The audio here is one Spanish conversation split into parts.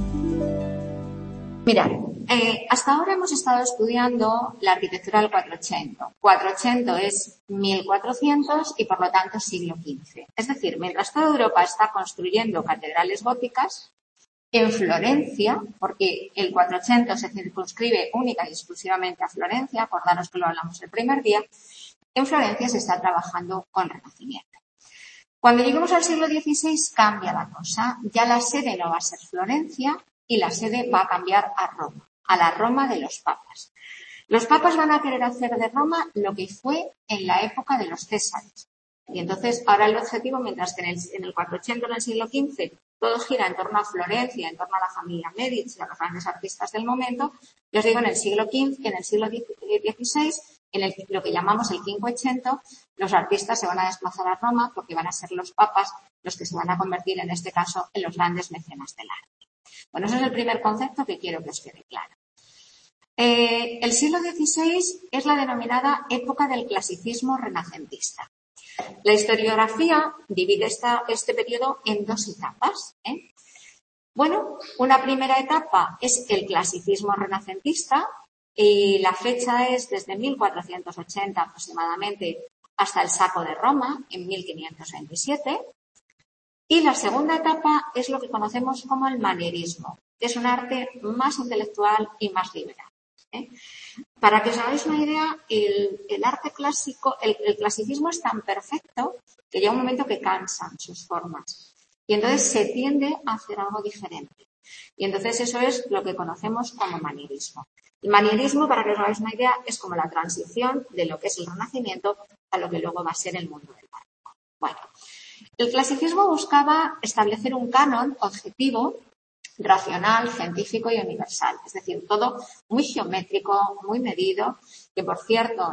Mirad, hasta ahora hemos estado estudiando la arquitectura del 480. 480 es 1400 y, por lo tanto, siglo XV. Es decir, mientras toda Europa está construyendo catedrales góticas, en Florencia, porque el 480 se circunscribe única y exclusivamente a Florencia, acordaros que lo hablamos el primer día, en Florencia se está trabajando con Renacimiento. Cuando lleguemos al siglo XVI cambia la cosa, ya la sede no va a ser Florencia y la sede va a cambiar a Roma, a la Roma de los papas. Los papas van a querer hacer de Roma lo que fue en la época de los Césares. Y entonces ahora el objetivo, mientras que en el 480 en el siglo XV todo gira en torno a Florencia, en torno a la familia Medici, a los grandes artistas del momento, yo os digo, en el siglo XVI, en el siglo XVI, en lo que llamamos el Quinquecento, los artistas se van a desplazar a Roma porque van a ser los papas los que se van a convertir, en este caso, en los grandes mecenas del arte. Bueno, ese es el primer concepto que quiero que os quede claro. El siglo XVI es la denominada época del clasicismo renacentista. La historiografía divide este periodo en dos etapas. Bueno, una primera etapa es el clasicismo renacentista y la fecha es desde 1480 aproximadamente hasta el saco de Roma en 1527. Y la segunda etapa es lo que conocemos como el manierismo, que es un arte más intelectual y más liberal. Para que os hagáis una idea, el arte clásico, el clasicismo es tan perfecto que llega un momento que cansan sus formas y entonces se tiende a hacer algo diferente. Y entonces eso es lo que conocemos como manierismo. El manierismo, para que os hagáis una idea, es como la transición de lo que es el Renacimiento a lo que luego va a ser el mundo del barroco. Bueno, el clasicismo buscaba establecer un canon objetivo, racional, científico y universal. Es decir, todo muy geométrico, muy medido, que por cierto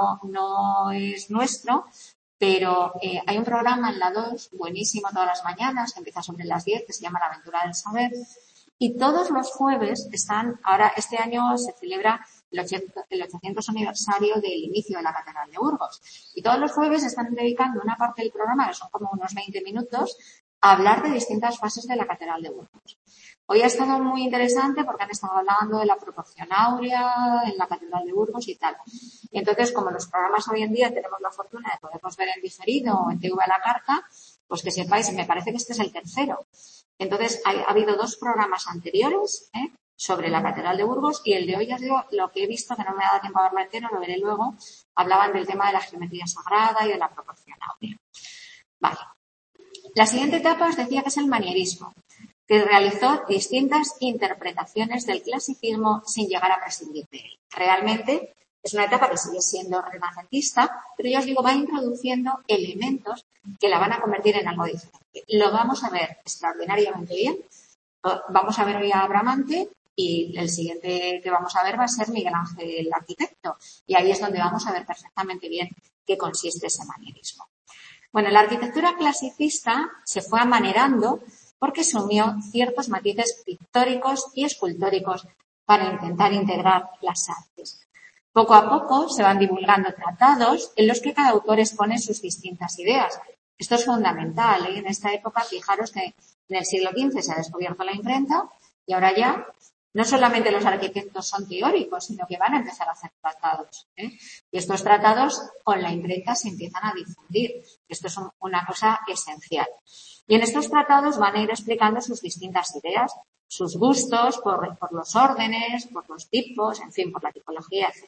no es nuestro, pero hay un programa en la 2, buenísimo todas las mañanas, que empieza sobre las 10, que se llama La aventura del saber, y todos los jueves ahora este año se celebra el 800 aniversario del inicio de la Catedral de Burgos, y todos los jueves están dedicando una parte del programa, que son como unos 20 minutos, a hablar de distintas fases de la Catedral de Burgos. Hoy ha estado muy interesante porque han estado hablando de la proporción áurea en la Catedral de Burgos y tal. Y entonces, como los programas hoy en día tenemos la fortuna de poderlos ver en diferido o en TV a la carta, pues que sepáis, me parece que este es el tercero. Entonces, ha habido 2 programas anteriores sobre la Catedral de Burgos y el de hoy, os digo, lo que he visto, que no me ha dado tiempo a verlo entero, lo veré luego, hablaban del tema de la geometría sagrada y de la proporción áurea. Vale. La siguiente etapa os decía que es el manierismo, que realizó distintas interpretaciones del clasicismo sin llegar a prescindir de él. Realmente es una etapa que sigue siendo renacentista, pero ya os digo, va introduciendo elementos que la van a convertir en algo diferente. Lo vamos a ver extraordinariamente bien. Vamos a ver hoy a Bramante y el siguiente que vamos a ver va a ser Miguel Ángel el arquitecto. Y ahí es donde vamos a ver perfectamente bien qué consiste ese manierismo. Bueno, la arquitectura clasicista se fue amanerando porque sumió ciertos matices pictóricos y escultóricos para intentar integrar las artes. Poco a poco se van divulgando tratados en los que cada autor expone sus distintas ideas. Esto es fundamental, En esta época, fijaros que en el siglo XV se ha descubierto la imprenta y ahora ya no solamente los arquitectos son teóricos, sino que van a empezar a hacer tratados. Y estos tratados con la imprenta se empiezan a difundir. Esto es una cosa esencial. Y en estos tratados van a ir explicando sus distintas ideas, sus gustos por los órdenes, por los tipos, en fin, por la tipología, etc.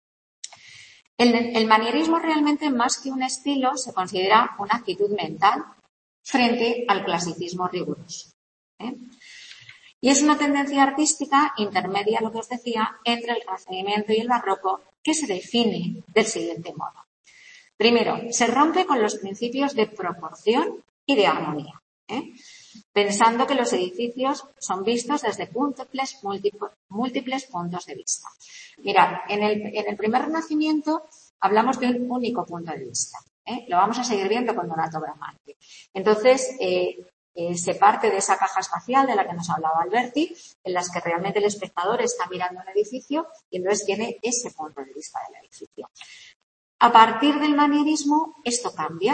El manierismo realmente, más que un estilo, se considera una actitud mental frente al clasicismo riguroso. Y es una tendencia artística intermedia, lo que os decía, entre el Renacimiento y el Barroco, que se define del siguiente modo. Primero, se rompe con los principios de proporción y de armonía, pensando que los edificios son vistos desde múltiples puntos de vista. Mirad, en el primer Renacimiento hablamos de un único punto de vista. Lo vamos a seguir viendo con Donato Bramante. Entonces, se parte de esa caja espacial de la que nos hablaba Alberti, en las que realmente el espectador está mirando un edificio y entonces tiene ese punto de vista del edificio. A partir del manierismo, esto cambia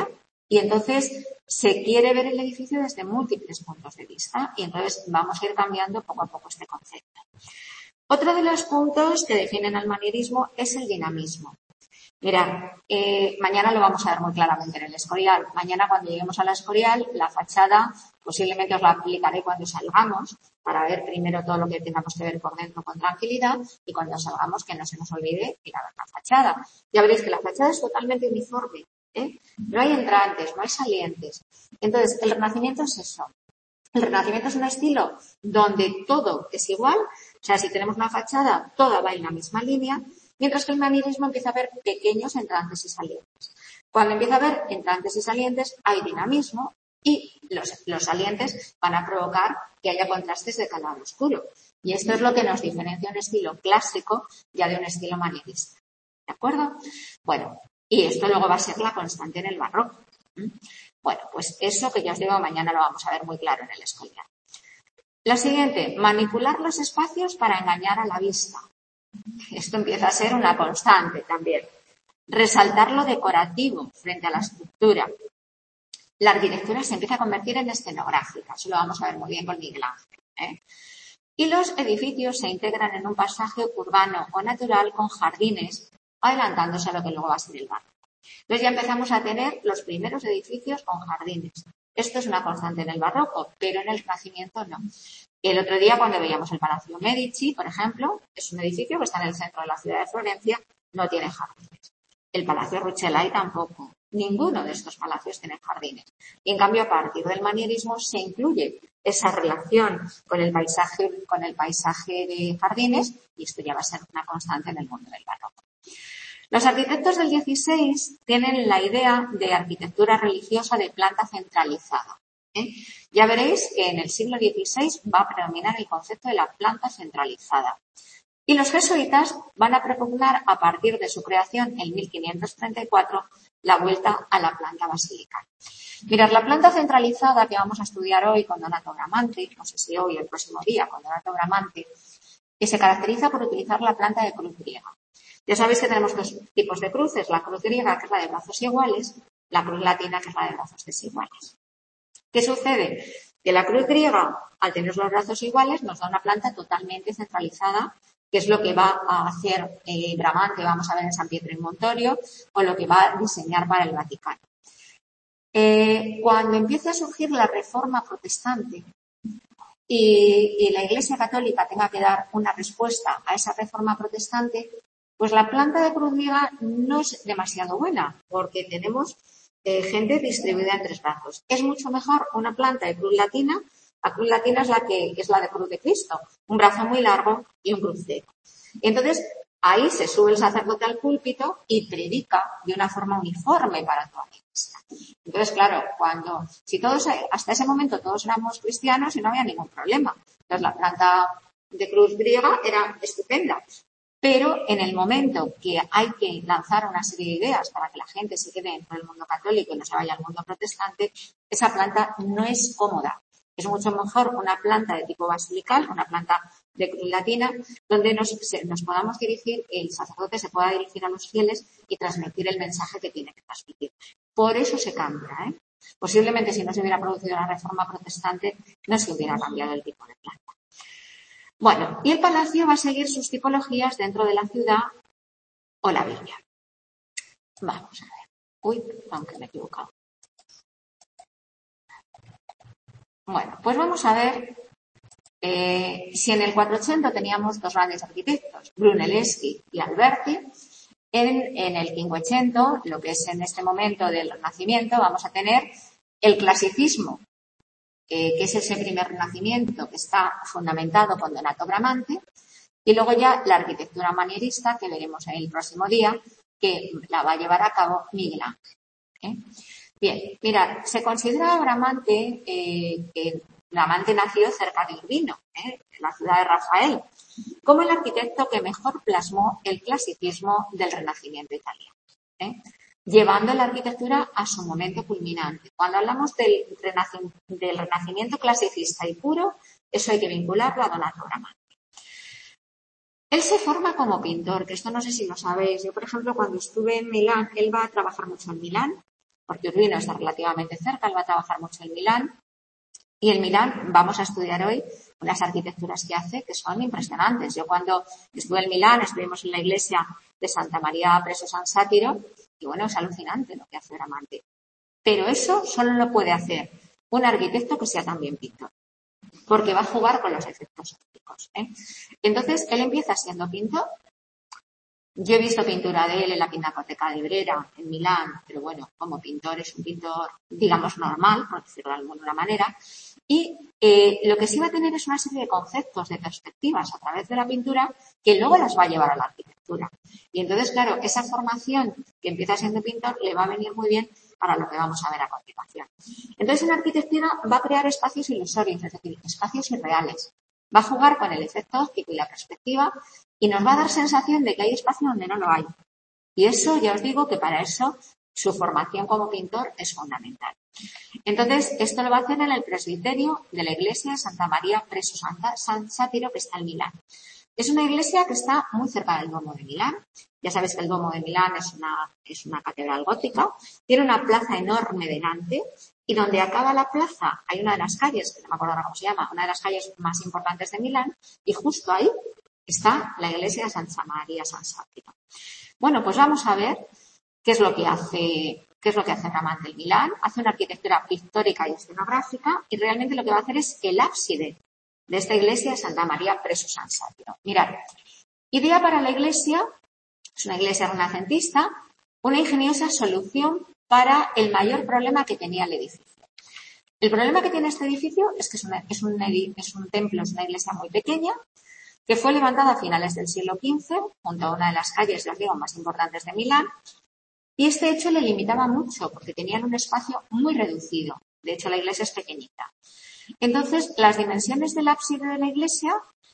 Y entonces se quiere ver el edificio desde múltiples puntos de vista y entonces vamos a ir cambiando poco a poco este concepto. Otro de los puntos que definen al manierismo es el dinamismo. Mirad, mañana lo vamos a ver muy claramente en el Escorial. Mañana cuando lleguemos a la Escorial, la fachada posiblemente os la aplicaré cuando salgamos para ver primero todo lo que tengamos que ver por dentro con tranquilidad y cuando salgamos que no se nos olvide ir a ver la fachada. Ya veréis que la fachada es totalmente uniforme, ¿eh? No hay entrantes, no hay salientes. Entonces, el Renacimiento es eso. El Renacimiento es un estilo donde todo es igual, o sea, si tenemos una fachada, toda va en la misma línea, mientras que el manierismo empieza a haber pequeños entrantes y salientes. Cuando empieza a haber entrantes y salientes, hay dinamismo y los salientes van a provocar que haya contrastes de calado oscuro. Y esto es lo que nos diferencia un estilo clásico ya de un estilo manierista. ¿De acuerdo? Bueno, y esto luego va a ser la constante en el barroco. Bueno, pues eso que ya os digo, mañana lo vamos a ver muy claro en el Escorial. La siguiente, manipular los espacios para engañar a la vista. Esto empieza a ser una constante también. Resaltar lo decorativo frente a la estructura. La arquitectura se empieza a convertir en escenográfica. Eso lo vamos a ver muy bien con Miguel Ángel, ¿eh? Y los edificios se integran en un pasaje urbano o natural con jardines, adelantándose a lo que luego va a ser el barrio. Entonces ya empezamos a tener los primeros edificios con jardines. Esto es una constante en el barroco, pero en el Renacimiento no. El otro día cuando veíamos el Palacio Medici, por ejemplo, es un edificio que está en el centro de la ciudad de Florencia, no tiene jardines. El Palacio Rucellai tampoco. Ninguno de estos palacios tiene jardines. Y en cambio, a partir del manierismo se incluye esa relación con el paisaje de jardines y esto ya va a ser una constante en el mundo del barroco. Los arquitectos del XVI tienen la idea de arquitectura religiosa de planta centralizada. Ya veréis que en el siglo XVI va a predominar el concepto de la planta centralizada. Y los jesuitas van a propugnar a partir de su creación en 1534 la vuelta a la planta basilical. Mirad, la planta centralizada que vamos a estudiar hoy con Donato Bramante, no sé si hoy o el próximo día con Donato Bramante, que se caracteriza por utilizar la planta de cruz griega. Ya sabéis que tenemos dos tipos de cruces, la cruz griega, que es la de brazos iguales, la cruz latina, que es la de brazos desiguales. ¿Qué sucede? Que la cruz griega, al tener los brazos iguales, nos da una planta totalmente centralizada, que es lo que va a hacer Bramante, vamos a ver en San Pietro in Montorio, o lo que va a diseñar para el Vaticano. Cuando empiece a surgir la Reforma protestante y la Iglesia Católica tenga que dar una respuesta a esa Reforma protestante, pues la planta de cruz griega no es demasiado buena, porque tenemos gente distribuida en tres brazos. Es mucho mejor una planta de cruz latina. La cruz latina es la de cruz de Cristo, un brazo muy largo y un crucero. Entonces, ahí se sube el sacerdote al púlpito y predica de una forma uniforme para toda la iglesia. Entonces, claro, si hasta ese momento todos éramos cristianos y no había ningún problema. Entonces, la planta de cruz griega era estupenda. Pero en el momento que hay que lanzar una serie de ideas para que la gente se quede dentro del mundo católico y no se vaya al mundo protestante, esa planta no es cómoda. Es mucho mejor una planta de tipo basilical, una planta de cruz latina, donde nos podamos dirigir, el sacerdote se pueda dirigir a los fieles y transmitir el mensaje que tiene que transmitir. Por eso se cambia, ¿eh? Posiblemente si no se hubiera producido la Reforma protestante, no se hubiera cambiado el tipo de planta. Bueno, y el palacio va a seguir sus tipologías dentro de la ciudad o la villa. Vamos a ver. Uy, aunque me he equivocado. Bueno, pues vamos a ver si en el 400 teníamos dos grandes arquitectos, Brunelleschi y Alberti. En el 500, lo que es en este momento del Renacimiento, vamos a tener el clasicismo, que es ese primer renacimiento que está fundamentado con Donato Bramante, y luego ya la arquitectura manierista, que veremos en el próximo día, que la va a llevar a cabo Miguel Ángel. Bien, mirad, se considera a Bramante, que Bramante nació cerca de Urbino, en la ciudad de Rafael, como el arquitecto que mejor plasmó el clasicismo del Renacimiento italiano, llevando la arquitectura a su momento culminante. Cuando hablamos del renacimiento clasicista y puro, eso hay que vincularlo a Donato Bramante. Él se forma como pintor, que esto no sé si lo sabéis. Yo, por ejemplo, cuando estuve en Milán, él va a trabajar mucho en Milán, porque Urbino está relativamente cerca, él va a trabajar mucho en Milán. Y en Milán vamos a estudiar hoy unas arquitecturas que hace que son impresionantes. Yo cuando estuve en Milán, estuvimos en la iglesia de Santa María Presso San Sátiro, y bueno, es alucinante lo que hace Bramante. Pero eso solo lo puede hacer un arquitecto que sea también pintor, porque va a jugar con los efectos ópticos, ¿eh? Entonces, él empieza siendo pintor. Yo he visto pintura de él en la Pinacoteca de Brera, en Milán, pero bueno, como pintor es un pintor, digamos, normal, por decirlo de alguna manera. Y lo que sí va a tener es una serie de conceptos, de perspectivas a través de la pintura que luego las va a llevar a la arquitectura. Y entonces, claro, esa formación que empieza siendo pintor le va a venir muy bien para lo que vamos a ver a continuación. Entonces, en arquitectura va a crear espacios ilusorios, es decir, espacios irreales. Va a jugar con el efecto óptico y la perspectiva y nos va a dar sensación de que hay espacio donde no lo hay. Y eso, ya os digo que para eso su formación como pintor es fundamental. Entonces, esto lo va a hacer en el presbiterio de la iglesia de Santa María Presso San Sátiro, que está en Milán. Es una iglesia que está muy cerca del Duomo de Milán. Ya sabéis que el Duomo de Milán es una catedral gótica. Tiene una plaza enorme delante y donde acaba la plaza hay una de las calles, que no me acuerdo ahora cómo se llama, una de las calles más importantes de Milán, y justo ahí está la iglesia de Santa María San Sátiro. Bueno, pues vamos a ver qué es lo que hace Bramante en Milán. Hace una arquitectura pictórica y escenográfica y realmente lo que va a hacer es el ábside de esta iglesia de Santa María Presso San Sátiro. Mirad, idea para la iglesia, es una iglesia renacentista, una ingeniosa solución para el mayor problema que tenía el edificio. El problema que tiene este edificio es que es un templo, es una iglesia muy pequeña, que fue levantada a finales del siglo XV, junto a una de las calles, ya os digo, más importantes de Milán, y este hecho le limitaba mucho, porque tenían un espacio muy reducido. De hecho, la iglesia es pequeñita. Entonces, las dimensiones del ábside de la iglesia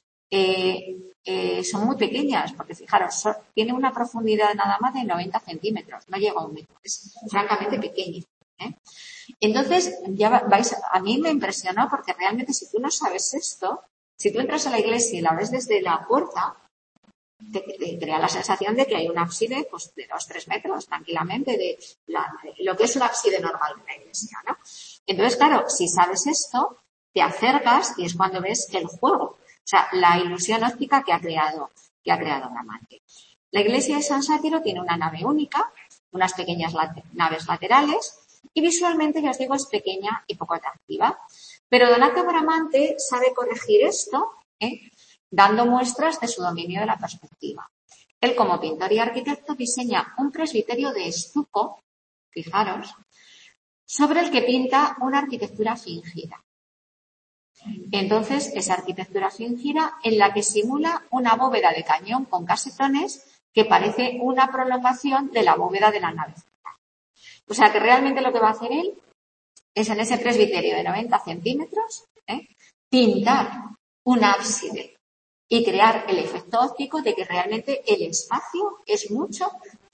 son muy pequeñas, porque fijaros, tiene una profundidad nada más de 90 centímetros, no llega a 1 metro, es francamente pequeño, ¿eh? Entonces, a mí me impresionó porque realmente si tú no sabes esto, si tú entras a la iglesia y la ves desde la puerta, te crea la sensación de que hay un ábside pues, de 2-3 metros tranquilamente de lo que es un ábside normal de la iglesia, ¿no? Entonces, claro, si sabes esto, te acercas y es cuando ves el juego, o sea, la ilusión óptica que ha creado Bramante. La iglesia de San Sátiro tiene una nave única, unas pequeñas naves laterales y visualmente, ya os digo, es pequeña y poco atractiva. Pero Donato Bramante sabe corregir esto, dando muestras de su dominio de la perspectiva. Él, como pintor y arquitecto, diseña un presbiterio de estuco, fijaros, sobre el que pinta una arquitectura fingida. Entonces, esa arquitectura fingida en la que simula una bóveda de cañón con casetones que parece una prolongación de la bóveda de la nave central. O sea, que realmente lo que va a hacer él es en ese presbiterio de 90 centímetros, pintar un ábside y crear el efecto óptico de que realmente el espacio es mucho,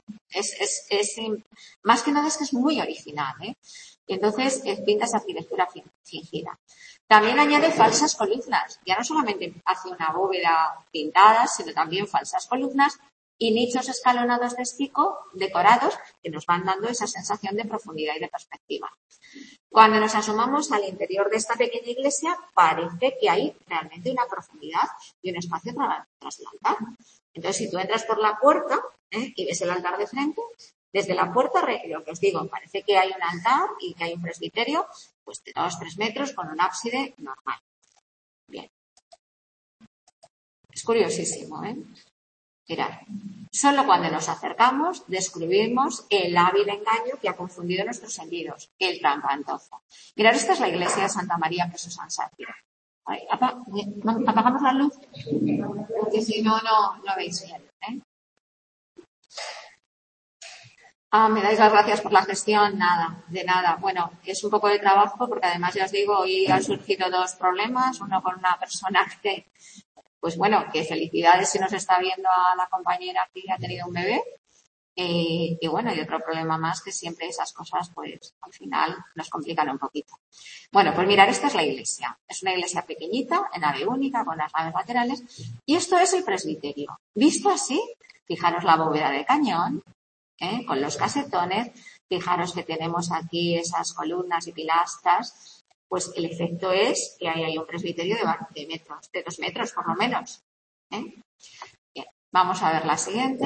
más que nada es que es muy original, Y entonces pinta esa arquitectura fingida. También añade falsas columnas, ya no solamente hace una bóveda pintada, sino también falsas columnas y nichos escalonados de estuco decorados que nos van dando esa sensación de profundidad y de perspectiva. Cuando nos asomamos al interior de esta pequeña iglesia, parece que hay realmente una profundidad y un espacio tras el altar. Entonces, si tú entras por la puerta y ves el altar de frente, desde la puerta, lo que os digo, parece que hay un altar y que hay un presbiterio pues de 2-3 metros con un ábside normal. Bien. Es curiosísimo, Mirad, solo cuando nos acercamos descubrimos el hábil engaño que ha confundido nuestros sentidos, el trampantojo. Mirad, esta es la iglesia de Santa María Presso San Sátiro. Apagamos la luz, porque si no veis bien. Me dais las gracias por la gestión, nada, de nada. Bueno, es un poco de trabajo porque además ya os digo, hoy han surgido 2 problemas, uno con una persona que, pues bueno, que felicidades si nos está viendo a la compañera que ha tenido un bebé. Y bueno, y otro problema más que siempre esas cosas, pues al final nos complican un poquito. Bueno, pues mirad, esta es la iglesia. Es una iglesia pequeñita, en nave única, con las naves laterales. Y esto es el presbiterio. Visto así, fijaros la bóveda de cañón, con los casetones, Fijaros que tenemos aquí esas columnas y pilastras, pues el efecto es que ahí hay un presbiterio de 2 metros por lo menos. Bien, vamos a ver la siguiente.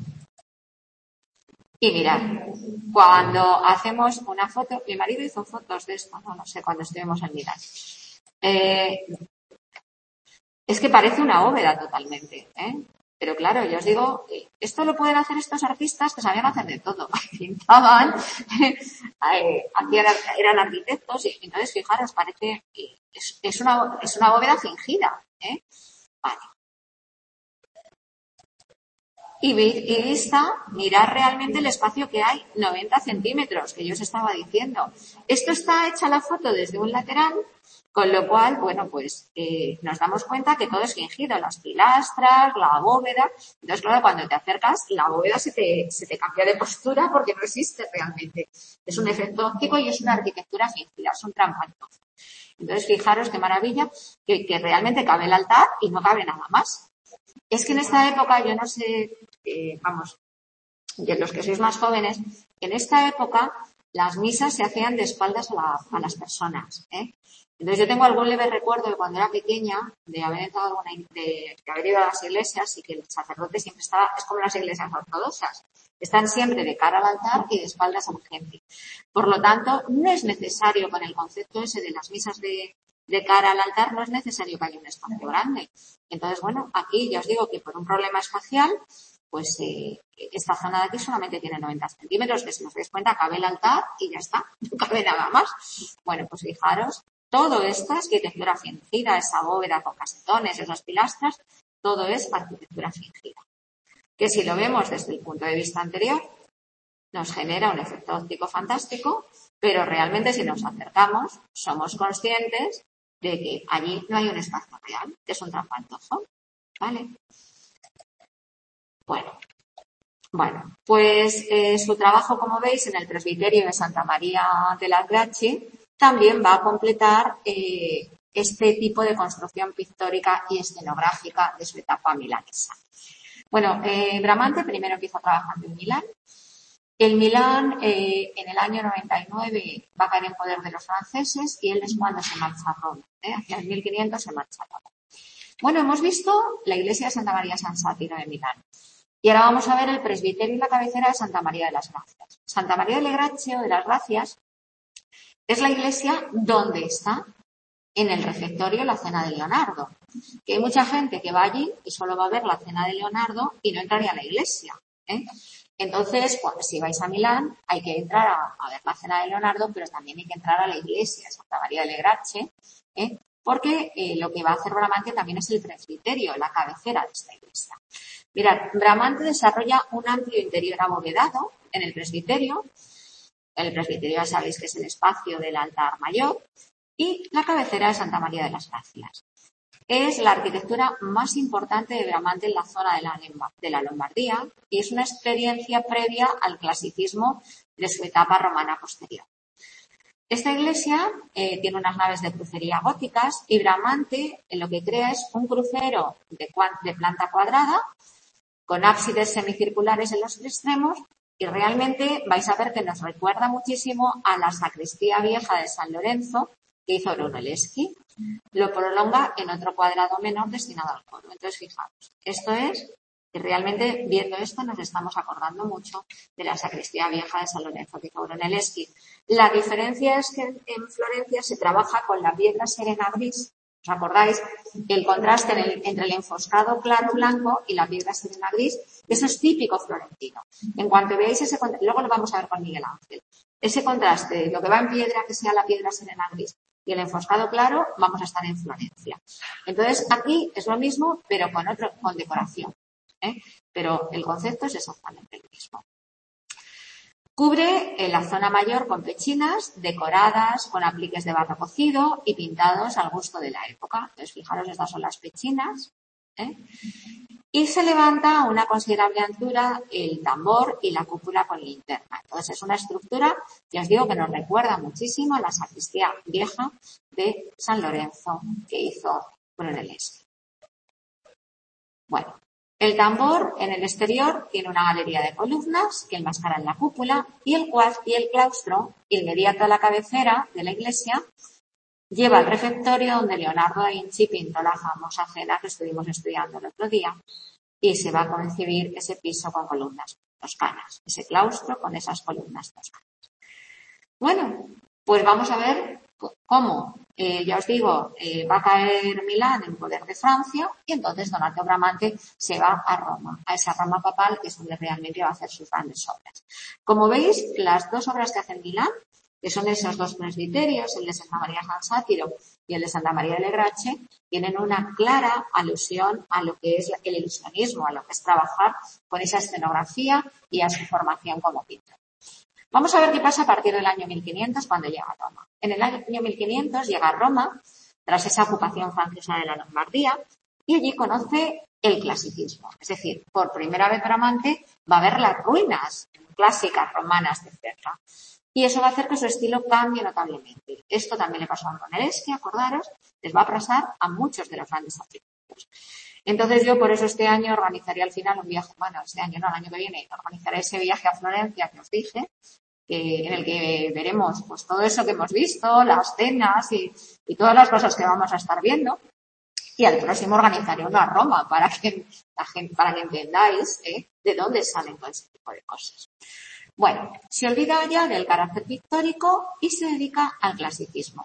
Y mirad, cuando hacemos una foto, mi marido hizo fotos de esto, no sé, cuando estuvimos en Milán. Es que parece una bóveda totalmente, Pero claro, yo os digo, esto lo pueden hacer estos artistas que sabían hacer de todo. Pintaban, eran arquitectos y entonces, fijaros, parece que es una bóveda fingida, Vale. Y vista, mirar realmente el espacio que hay, 90 centímetros, que yo os estaba diciendo. Esto está hecha la foto desde un lateral, con lo cual, bueno, pues nos damos cuenta que todo es fingido, las pilastras, la bóveda. Entonces, claro, cuando te acercas, la bóveda se te cambia de postura porque no existe realmente. Es un efecto óptico y es una arquitectura fingida, es un trampantojo. Entonces, fijaros qué maravilla, que realmente cabe el altar y no cabe nada más. Es que en esta época, yo no sé, vamos, de los que sois más jóvenes, en esta época las misas se hacían de espaldas a las personas, Entonces yo tengo algún leve recuerdo de cuando era pequeña, de haber entrado de haber ido a las iglesias y que el sacerdote siempre estaba, es como las iglesias ortodoxas, están siempre de cara al altar y de espaldas a la gente. Por lo tanto, no es necesario, con el concepto ese de las misas de cara al altar, no es necesario que haya un espacio grande. Entonces, bueno, aquí ya os digo que por un problema espacial, pues esta zona de aquí solamente tiene 90 centímetros, que si os dais cuenta cabe el altar y ya está, no cabe nada más. Bueno, pues fijaros, todo esto es arquitectura fingida, esa bóveda con casetones, esas pilastras, todo es arquitectura fingida. Que si lo vemos desde el punto de vista anterior, nos genera un efecto óptico fantástico, pero realmente si nos acercamos, somos conscientes de que allí no hay un espacio real, que es un trampantojo, ¿vale? Bueno, pues su trabajo, como veis, en el presbiterio de Santa María de las Gracchi también va a completar este tipo de construcción pictórica y escenográfica de su etapa milanesa. Bueno, Bramante primero empieza trabajando en Milán. El Milán, en el año 99, va a caer en poder de los franceses y él es cuando se marcha a Roma. Hacia el 1500 se marcha a Roma. Bueno, hemos visto la iglesia de Santa María San Sátiro de Milán. Y ahora vamos a ver el presbiterio y la cabecera de Santa María de las Gracias. Santa María de Gracia o de las Gracias es la iglesia donde está en el refectorio la cena de Leonardo. Que hay mucha gente que va allí y solo va a ver la cena de Leonardo y no entraría a la iglesia. Entonces, si vais a Milán, hay que entrar a ver la cena de Leonardo, pero también hay que entrar a la iglesia de Santa María de Gracia, porque lo que va a hacer Bramante también es el presbiterio, la cabecera de esta iglesia. Mirad, Bramante desarrolla un amplio interior abovedado en el presbiterio. El presbiterio ya sabéis que es el espacio del altar mayor y la cabecera de Santa María de las Gracias. Es la arquitectura más importante de Bramante en la zona de la Lombardía y es una experiencia previa al clasicismo de su etapa romana posterior. Esta iglesia tiene unas naves de crucería góticas y Bramante lo que crea es un crucero de planta cuadrada con ábsides semicirculares en los extremos y realmente vais a ver que nos recuerda muchísimo a la sacristía vieja de San Lorenzo que hizo Brunelleschi. Lo prolonga en otro cuadrado menor destinado al coro. Entonces, fijaos, esto es que realmente viendo esto nos estamos acordando mucho de la sacristía vieja de San Lorenzo que hizo Brunelleschi. La diferencia es que en Florencia se trabaja con la piedra serena gris. ¿Os acordáis? El contraste entre el enfoscado claro blanco y la piedra serena gris, eso es típico florentino. En cuanto veáis ese contraste, luego lo vamos a ver con Miguel Ángel, ese contraste de lo que va en piedra, que sea la piedra serena gris, y el enfoscado claro, vamos a estar en Florencia. Entonces, aquí es lo mismo, pero con decoración. Pero el concepto es exactamente el mismo. Cubre la zona mayor con pechinas decoradas con apliques de barro cocido y pintados al gusto de la época. Entonces, fijaros, estas son las pechinas. Y se levanta a una considerable altura el tambor y la cúpula con linterna. Entonces, es una estructura, ya os digo, que nos recuerda muchísimo a la sacristía vieja de San Lorenzo que hizo Brunelleschi. Bueno, El tambor en el exterior tiene una galería de columnas que enmascaran la cúpula y el claustro, inmediato a la cabecera de la iglesia, lleva el refectorio donde Leonardo da Vinci pintó la famosa cena que estuvimos estudiando el otro día, y se va a concebir ese piso con columnas toscanas, ese claustro con esas columnas toscanas. Bueno, pues vamos a ver cómo, ya os digo, va a caer Milán en poder de Francia y entonces Donato Bramante se va a Roma, a esa Roma papal que es donde realmente va a hacer sus grandes obras. Como veis, las dos obras que hace en Milán, que son esos dos presbiterios, el de Santa María San Sátiro y el de Santa María de Grace, tienen una clara alusión a lo que es el ilusionismo, a lo que es trabajar con esa escenografía y a su formación como pintor. Vamos a ver qué pasa a partir del año 1500 cuando llega a Roma. En el año 1500 llega a Roma tras esa ocupación francesa de la Lombardía y allí conoce el clasicismo. Es decir, por primera vez Bramante va a ver las ruinas clásicas romanas de cerca. Y eso va a hacer que su estilo cambie notablemente. Esto también le pasó a Brunelleschi, acordaros, les va a pasar a muchos de los grandes arquitectos. Entonces yo por eso este año organizaré al final un viaje, bueno, este año no, el año que viene, organizaré ese viaje a Florencia que os dije, en el que veremos pues todo eso que hemos visto, las cenas y todas las cosas que vamos a estar viendo. Y al próximo organizaré uno a Roma para que entendáis de dónde salen todo ese tipo de cosas. Bueno, se olvida ya del carácter pictórico y se dedica al clasicismo.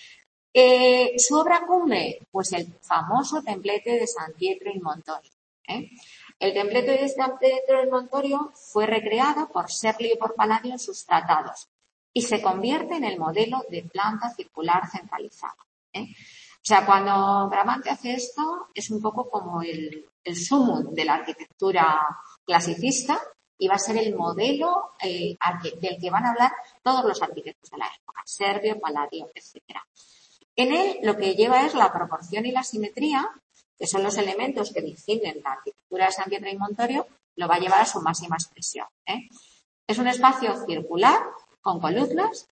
Su obra cumbre, pues el famoso templete de San Pietro in Montorio. El templete de San Pietro in Montorio fue recreado por Serlio y por Palladio en sus tratados y se convierte en el modelo de planta circular centralizada. O sea, cuando Bramante hace esto es un poco como el sumum de la arquitectura clasicista y va a ser el modelo del que van a hablar todos los arquitectos de la época, Serlio, Palladio, etcétera. En él lo que lleva es la proporción y la simetría, que son los elementos que distinguen la arquitectura de San Pietro in Montorio, lo va a llevar a su máxima expresión. Es un espacio circular con columnas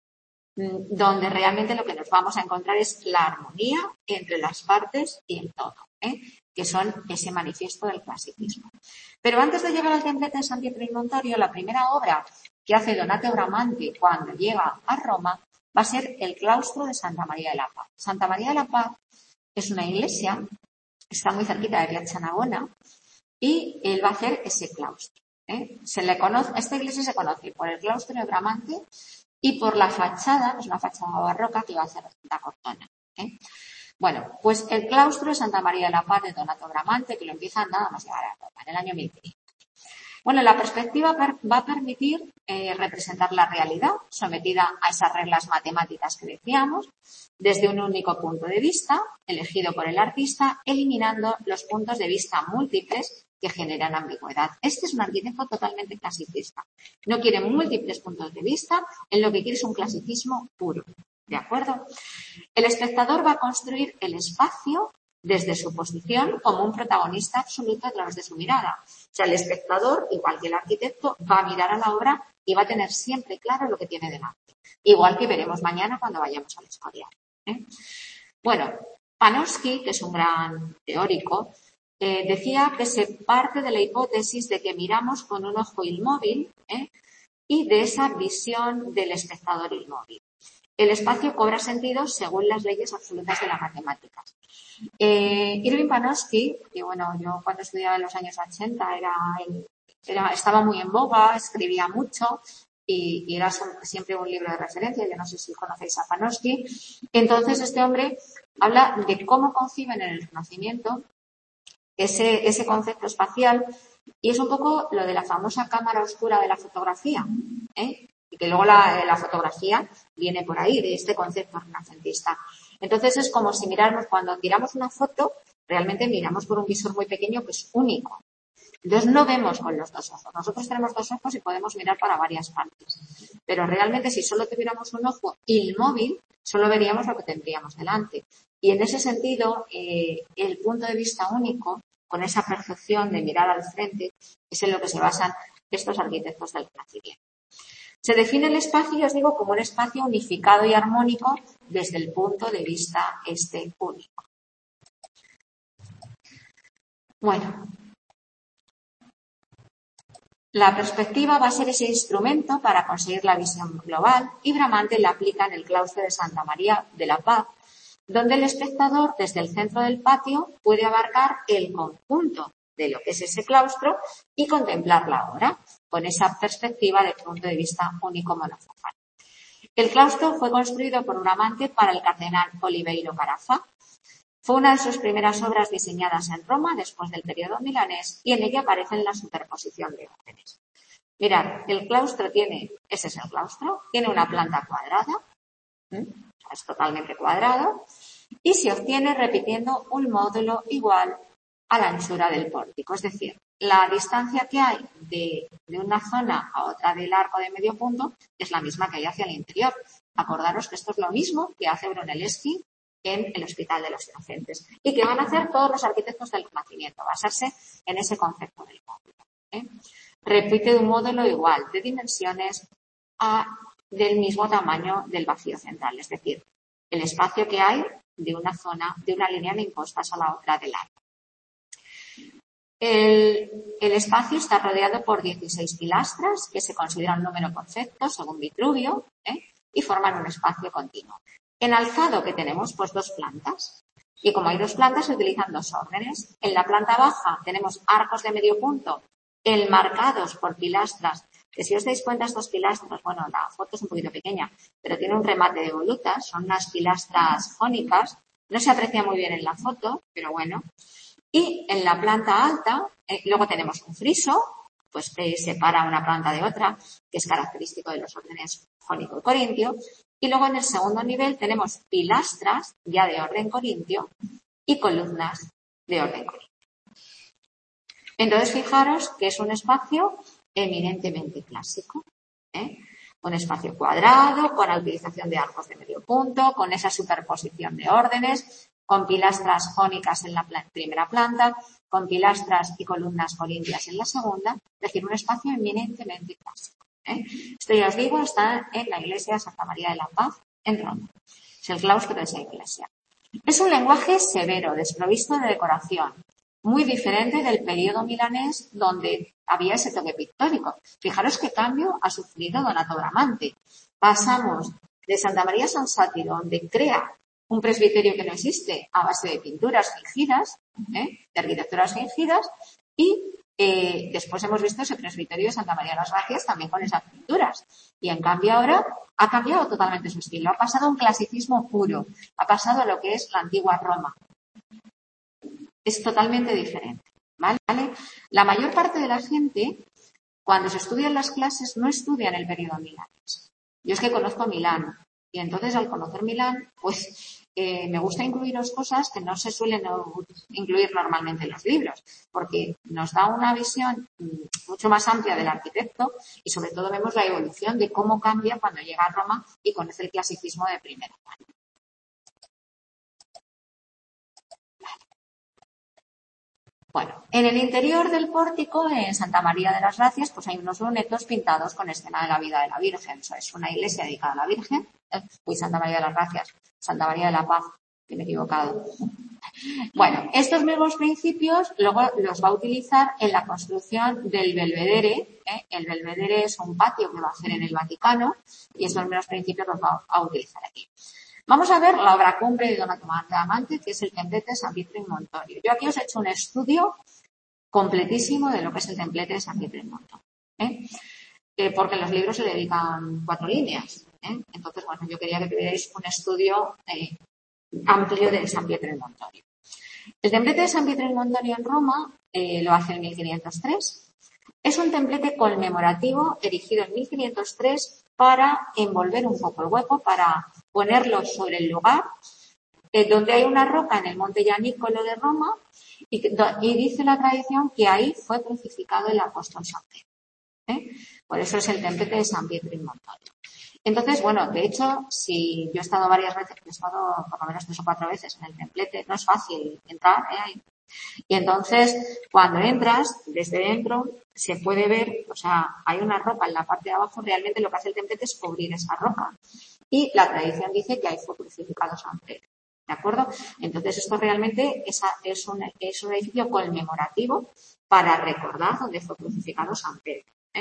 donde realmente lo que nos vamos a encontrar es la armonía entre las partes y el todo, que son ese manifiesto del clasicismo. Pero antes de llegar al templete de San Pietro in Montorio, la primera obra que hace Donato Bramante cuando llega a Roma va a ser el claustro de Santa María de la Paz. Santa María de la Paz es una iglesia, está muy cerquita de Piazza Navona, y él va a hacer ese claustro. Esta iglesia se conoce por el claustro de Bramante y por la fachada, es una fachada barroca que va a hacer Santa Cortona. Bueno, pues el claustro de Santa María de la Paz de Donato Bramante, que lo empieza nada más llegar a Roma, en el año 1500. Bueno, la perspectiva va a permitir representar la realidad sometida a esas reglas matemáticas que decíamos, desde un único punto de vista, elegido por el artista, eliminando los puntos de vista múltiples que generan ambigüedad. Este es un arquitecto totalmente clasicista. No quiere múltiples puntos de vista, él lo que quiere es un clasicismo puro. ¿De acuerdo? El espectador va a construir el espacio desde su posición como un protagonista absoluto a través de su mirada. O sea, el espectador, igual que el arquitecto, va a mirar a la obra y va a tener siempre claro lo que tiene delante. Igual que veremos mañana cuando vayamos al Escorial. Bueno, Panofsky, que es un gran teórico, decía que se parte de la hipótesis de que miramos con un ojo inmóvil y de esa visión del espectador inmóvil. El espacio cobra sentido según las leyes absolutas de las matemáticas. Irving Panofsky, que bueno, yo cuando estudiaba en los años 80 estaba muy en boga, escribía mucho y era siempre un libro de referencia. Yo no sé si conocéis a Panofsky. Entonces este hombre habla de cómo conciben en el Renacimiento ese concepto espacial y es un poco lo de la famosa cámara oscura de la fotografía, y que luego la fotografía viene por ahí, de este concepto renacentista. Entonces es como si cuando tiramos una foto, realmente miramos por un visor muy pequeño que es único. Entonces no vemos con los dos ojos. Nosotros tenemos dos ojos y podemos mirar para varias partes. Pero realmente si solo tuviéramos un ojo inmóvil, solo veríamos lo que tendríamos delante. Y en ese sentido, el punto de vista único, con esa percepción de mirar al frente, es en lo que se basan estos arquitectos del Renacimiento. Se define el espacio, os digo, como un espacio unificado y armónico desde el punto de vista único. Bueno, La perspectiva va a ser ese instrumento para conseguir la visión global y Bramante la aplica en el claustro de Santa María de la Paz, donde el espectador desde el centro del patio puede abarcar el conjunto de lo que es ese claustro y contemplar la obra con esa perspectiva de punto de vista único monofocal. El claustro fue construido por Bramante para el cardenal Oliveiro Carafa. Fue una de sus primeras obras diseñadas en Roma después del periodo milanés y en ella aparece la superposición de órdenes. Mirad, el claustro ese es el claustro, tiene una planta cuadrada, es totalmente cuadrado, y se obtiene repitiendo un módulo igual a la anchura del pórtico. Es decir, la distancia que hay de una zona a otra del arco de medio punto es la misma que hay hacia el interior. Acordaros que esto es lo mismo que hace Brunelleschi en el Hospital de los Inocentes y que van a hacer todos los arquitectos del Renacimiento, basarse en ese concepto del módulo. Repite de un módulo igual, de dimensiones del mismo tamaño del vacío central, es decir, el espacio que hay de una zona, de una línea de impostas a la otra del arco. El espacio está rodeado por 16 pilastras que se consideran un número perfecto según Vitruvio y forman un espacio continuo. En alzado que tenemos pues 2 plantas y como hay 2 plantas se utilizan 2 órdenes. En la planta baja tenemos arcos de medio punto enmarcados por pilastras que si os dais cuenta estas pilastras, bueno, la foto es un poquito pequeña, pero tiene un remate de volutas, son unas pilastras jónicas, no se aprecia muy bien en la foto, pero bueno. Y en la planta alta, luego tenemos un friso, pues que separa una planta de otra, que es característico de los órdenes jónico y corintio. Y luego en el segundo nivel tenemos pilastras ya de orden corintio y columnas de orden corintio. Entonces fijaros que es un espacio eminentemente clásico, un espacio cuadrado, con la utilización de arcos de medio punto, con esa superposición de órdenes, con pilastras jónicas en la primera planta, con pilastras y columnas corintias en la segunda, es decir, un espacio eminentemente clásico. Esto ya os digo, está en la iglesia de Santa María de la Paz, en Roma. Es el claustro de esa iglesia. Es un lenguaje severo, desprovisto de decoración, muy diferente del periodo milanés donde había ese toque pictórico. Fijaros qué cambio ha sufrido Donato Bramante. Pasamos de Santa María San Sátiro, donde crea un presbiterio que no existe a base de pinturas fingidas, de arquitecturas fingidas, y después hemos visto ese presbiterio de Santa María de las Gracias también con esas pinturas. Y en cambio ahora ha cambiado totalmente su estilo. Ha pasado a un clasicismo puro. Ha pasado a lo que es la antigua Roma. Es totalmente diferente, ¿vale? La mayor parte de la gente, cuando se estudian las clases, no estudian el periodo milanés. Yo es que conozco Milán y entonces al conocer Milán, pues me gusta incluiros cosas que no se suelen incluir normalmente en los libros, porque nos da una visión mucho más amplia del arquitecto y sobre todo vemos la evolución de cómo cambia cuando llega a Roma y conoce el clasicismo de primera mano. Bueno, en el interior del pórtico, en Santa María de las Gracias, pues hay unos lunetos pintados con escena de la vida de la Virgen. O sea, es una iglesia dedicada a la Virgen. Santa María de las Gracias, Santa María de la Paz, que me he equivocado. Bueno, estos mismos principios luego los va a utilizar en la construcción del Belvedere. El Belvedere es un patio que va a hacer en el Vaticano y estos mismos principios los va a utilizar aquí. Vamos a ver la obra cumbre de Donato Bramante, que es el templete de San Pietro in Montorio. Yo aquí os he hecho un estudio completísimo de lo que es el templete de San Pietro in Montorio, porque en los libros se le dedican 4 líneas. Entonces, bueno, yo quería que tuvierais un estudio amplio de San Pietro in Montorio. El templete de San Pietro in Montorio en Roma lo hace en 1503. Es un templete conmemorativo erigido en 1503 para envolver un poco el hueco, para ponerlo sobre el lugar donde hay una roca en el monte Llanícolo de Roma y dice la tradición que ahí fue crucificado el apóstol San Pedro. Por eso es el templete de San Pietro in Montorio. Entonces, bueno, de hecho, si yo he estado varias veces, he estado por lo menos 3 o 4 veces en el templete, no es fácil entrar, Y entonces, cuando entras, desde dentro, se puede ver, o sea, hay una roca en la parte de abajo, realmente lo que hace el templete es cubrir esa roca. Y la tradición dice que ahí fue crucificado San Pedro. ¿De acuerdo? Entonces, esto realmente es un edificio conmemorativo para recordar dónde fue crucificado San Pedro.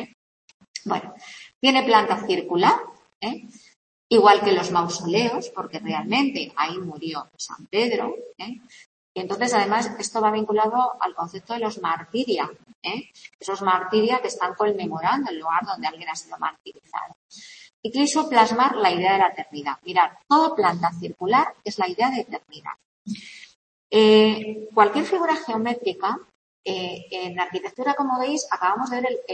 Bueno, tiene planta circular, igual que los mausoleos, porque realmente ahí murió San Pedro. Y entonces, además, esto va vinculado al concepto de los martiria, esos martiria que están conmemorando el lugar donde alguien ha sido martirizado. Y quiso plasmar la idea de la eternidad. Mirad, toda planta circular es la idea de eternidad. Cualquier figura geométrica, en arquitectura, como veis, acabamos de ver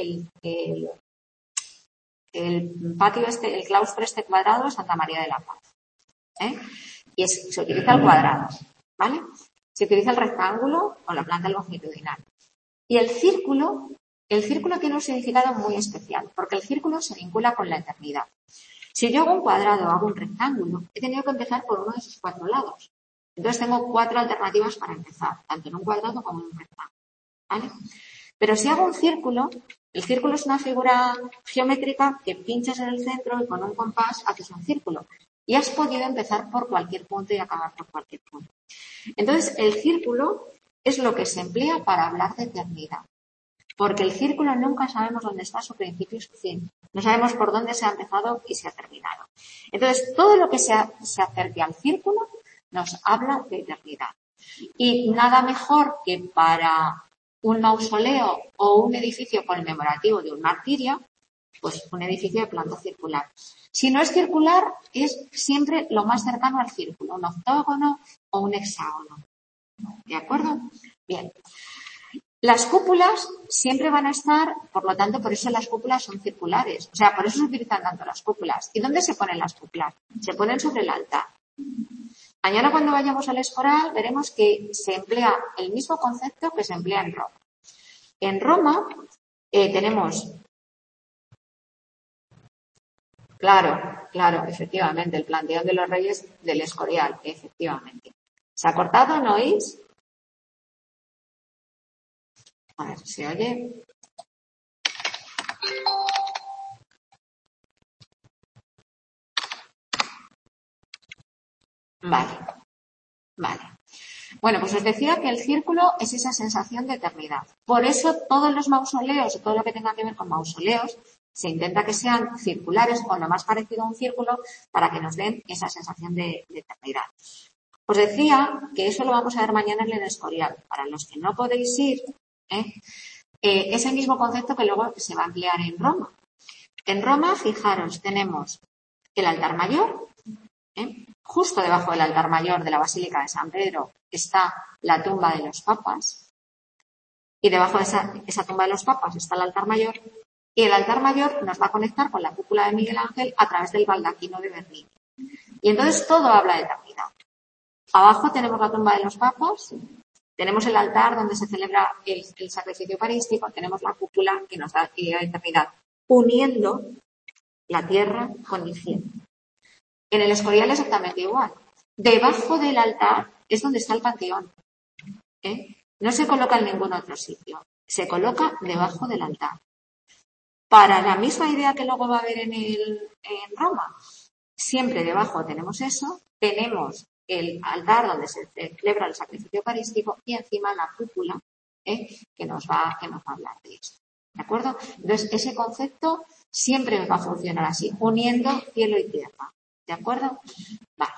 el patio el claustro cuadrado de Santa María de la Paz. Y se utiliza el cuadrado, ¿vale? Se utiliza el rectángulo o la planta longitudinal. Y el círculo tiene un significado muy especial, porque el círculo se vincula con la eternidad. Si yo hago un cuadrado o hago un rectángulo, he tenido que empezar por uno de sus 4 lados. Entonces tengo 4 alternativas para empezar, tanto en un cuadrado como en un rectángulo, ¿vale? Pero si hago un círculo, el círculo es una figura geométrica que pinchas en el centro y con un compás haces un círculo. Y has podido empezar por cualquier punto y acabar por cualquier punto. Entonces, el círculo es lo que se emplea para hablar de eternidad. Porque el círculo nunca sabemos dónde está su principio y su fin. No sabemos por dónde se ha empezado y se ha terminado. Entonces, todo lo que se acerque al círculo nos habla de eternidad. Y nada mejor que para un mausoleo o un edificio conmemorativo de un martirio, pues un edificio de planta circular. Si no es circular, es siempre lo más cercano al círculo, un octógono o un hexágono. ¿De acuerdo? Bien. Las cúpulas siempre van a estar, por lo tanto, por eso las cúpulas son circulares. O sea, por eso se utilizan tanto las cúpulas. ¿Y dónde se ponen las cúpulas? Se ponen sobre el altar. Mañana, cuando vayamos al Escorial, veremos que se emplea el mismo concepto que se emplea en Roma. En Roma tenemos, claro, efectivamente, el Panteón de los Reyes del Escorial, efectivamente. ¿Se ha cortado, no oís? A ver, ¿se oye? Vale. Bueno, pues os decía que el círculo es esa sensación de eternidad. Por eso todos los mausoleos y todo lo que tenga que ver con mausoleos se intenta que sean circulares o lo más parecido a un círculo para que nos den esa sensación de eternidad. Os decía que eso lo vamos a ver mañana en el Escorial. Para los que no podéis ir, es el mismo concepto que luego se va a emplear en Roma. En Roma, fijaros, tenemos el altar mayor. Justo debajo del altar mayor de la Basílica de San Pedro está la tumba de los papas. Y debajo de esa tumba de los papas está el altar mayor. Y el altar mayor nos va a conectar con la cúpula de Miguel Ángel a través del baldaquino de Bernini. Y entonces todo habla de eternidad. Abajo tenemos la tumba de los papas, tenemos el altar donde se celebra el sacrificio eucarístico, tenemos la cúpula que nos da idea de eternidad, uniendo la tierra con el cielo. En el Escorial es exactamente igual. Debajo del altar es donde está el panteón. No se coloca en ningún otro sitio. Se coloca debajo del altar. Para la misma idea que luego va a haber en Roma, siempre debajo tenemos eso, tenemos el altar donde se celebra el sacrificio eucarístico y encima la cúpula que nos va a hablar de esto. ¿De acuerdo? Entonces, ese concepto siempre va a funcionar así, uniendo cielo y tierra. ¿De acuerdo? Vale.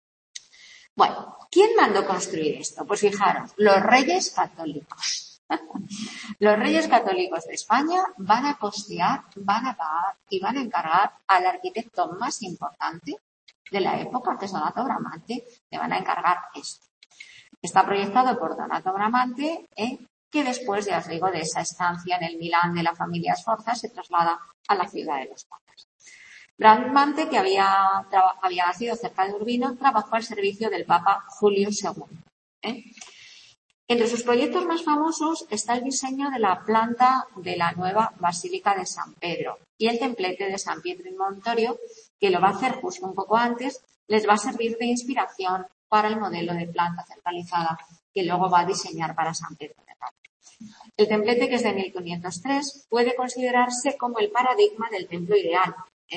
Bueno, ¿quién mandó construir esto? Pues fijaros, los reyes católicos. Los reyes católicos de España van a costear, van a pagar y van a encargar al arquitecto más importante de la época, que es Donato Bramante, le van a encargar esto. Está proyectado por Donato Bramante, que después, ya os digo, de esa estancia en el Milán de la familia Sforza, se traslada a la ciudad de los papas. Bramante, que había nacido cerca de Urbino, trabajó al servicio del Papa Julio II. Entre sus proyectos más famosos está el diseño de la planta de la nueva Basílica de San Pedro y el templete de San Pietro in Montorio, que lo va a hacer justo un poco antes, les va a servir de inspiración para el modelo de planta centralizada que luego va a diseñar para San Pedro de Pablo. El templete, que es de 1503, puede considerarse como el paradigma del templo ideal.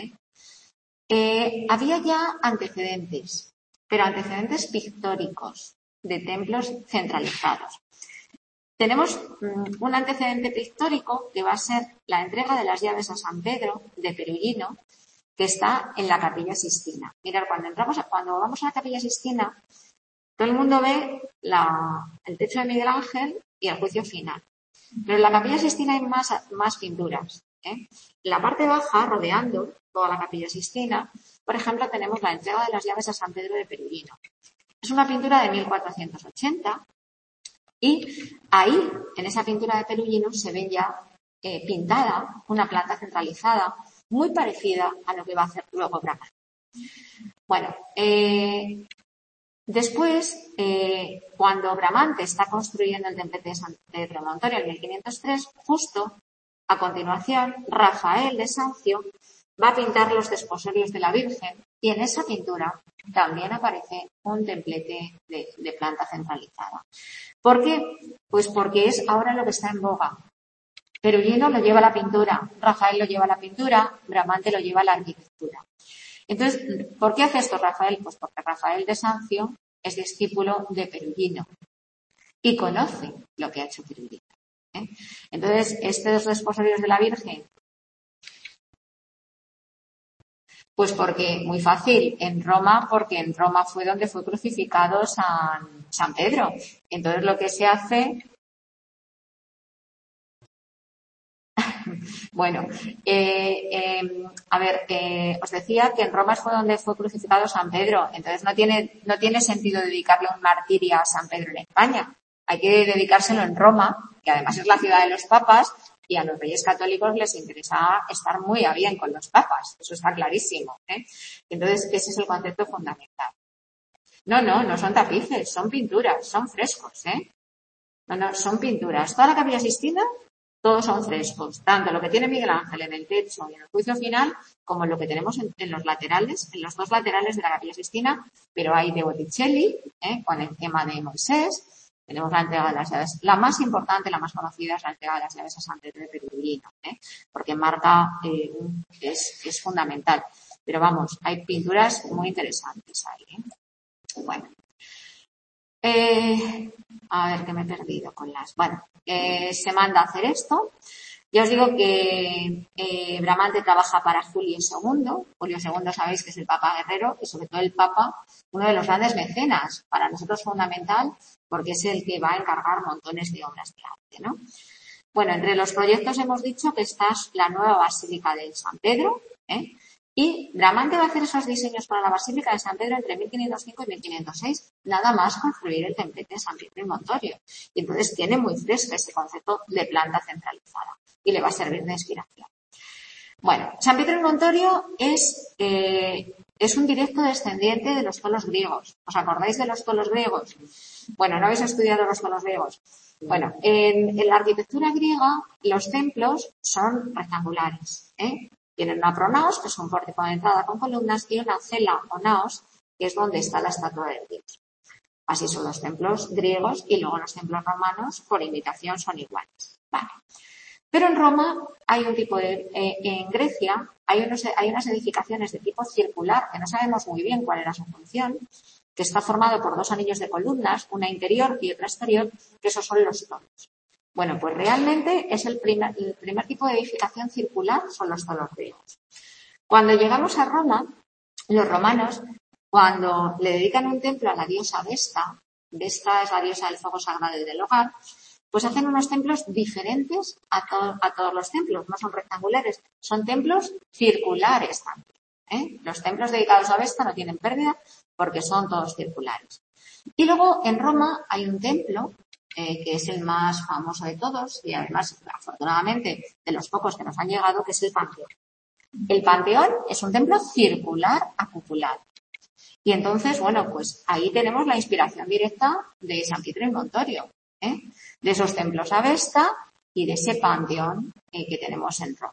Había ya antecedentes, pero antecedentes pictóricos de templos centralizados. tenemos un antecedente pictórico que va a ser la entrega de las llaves a San Pedro de Perugino, que está en la Capilla Sixtina. Mirad, cuando vamos a la Capilla Sixtina, todo el mundo ve el techo de Miguel Ángel y el juicio final. Pero en la Capilla Sixtina hay más pinturas. En la parte baja, rodeando toda la Capilla Sixtina, por ejemplo, tenemos la entrega de las llaves a San Pedro de Perugino. Es una pintura de 1480 y ahí, en esa pintura de Perugino, se ve ya pintada una planta centralizada muy parecida a lo que va a hacer luego Bramante. Bueno, después, cuando Bramante está construyendo el templete de San Pedro Montorio en 1503, justo a continuación, Rafael de Sancio va a pintar los desposorios de la Virgen y en esa pintura también aparece un templete de planta centralizada. ¿Por qué? Pues porque es ahora lo que está en boga. Perugino lo lleva a la pintura, Rafael lo lleva a la pintura, Bramante lo lleva a la arquitectura. Entonces, ¿por qué hace esto Rafael? Pues porque Rafael de Sancio es discípulo de Perugino y conoce lo que ha hecho Perugino. Entonces, estos desposorios de la Virgen, pues porque, muy fácil, porque en Roma fue donde fue crucificado San Pedro. Entonces, lo que se hace... Bueno, os decía que en Roma fue donde fue crucificado San Pedro. Entonces, no tiene sentido dedicarle un martirio a San Pedro en España. Hay que dedicárselo en Roma, que además es la ciudad de los papas, y a los reyes católicos les interesa estar muy a bien con los papas. Eso está clarísimo. Entonces, ese es el concepto fundamental. No son tapices, son pinturas, son frescos. No, son pinturas. Toda la Capilla Sixtina, todos son frescos. Tanto lo que tiene Miguel Ángel en el techo y en el juicio final, como lo que tenemos en los laterales, en los dos laterales de la Capilla Sixtina, pero hay de Botticelli, con el tema de Moisés. Tenemos la entrega de las llaves. La más importante, la más conocida, es la entrega de las llaves a San Pedro de Perugino, porque marca, es fundamental. Pero vamos, hay pinturas muy interesantes ahí. Bueno. A ver, que me he perdido con las... Bueno, se manda a hacer esto. Ya os digo que Bramante trabaja para Julio II. Julio II sabéis que es el Papa guerrero y sobre todo el Papa, uno de los grandes mecenas, para nosotros fundamental, porque es el que va a encargar montones de obras de arte, ¿no? Bueno, entre los proyectos hemos dicho que está la nueva Basílica de San Pedro, y Bramante va a hacer esos diseños para la Basílica de San Pedro entre 1505 y 1506, nada más construir el templete de San Pedro y Montorio. Y entonces tiene muy fresco ese concepto de planta centralizada y le va a servir de inspiración. Bueno, San Pedro y Montorio es un directo descendiente de los tolos griegos. ¿Os acordáis de los tolos griegos? Bueno, ¿no habéis estudiado los tolos griegos? Bueno, en la arquitectura griega los templos son rectangulares, Tienen una pronaos, que es un pórtico de entrada con columnas, y una cela o naos, que es donde está la estatua de Dios. Así son los templos griegos y luego los templos romanos, por imitación, son iguales. Vale. Pero en Roma hay un tipo en Grecia hay unas edificaciones de tipo circular, que no sabemos muy bien cuál era su función, que está formado por dos anillos de columnas, una interior y otra exterior, que esos son los tolos. Bueno, pues realmente es el primer tipo de edificación circular, son los tolos griegos. Cuando llegamos a Roma, los romanos, cuando le dedican un templo a la diosa Vesta es la diosa del fuego sagrado y del hogar, pues hacen unos templos diferentes a todos los templos, no son rectangulares, son templos circulares también. Los templos dedicados a Vesta no tienen pérdida porque son todos circulares. Y luego en Roma hay un templo que es el más famoso de todos y además, afortunadamente, de los pocos que nos han llegado, que es el Panteón. El Panteón es un templo circular acupulado. Y entonces, bueno, pues ahí tenemos la inspiración directa de San Pietro y Montorio, de esos templos a Vesta y de ese Panteón que tenemos en Roma.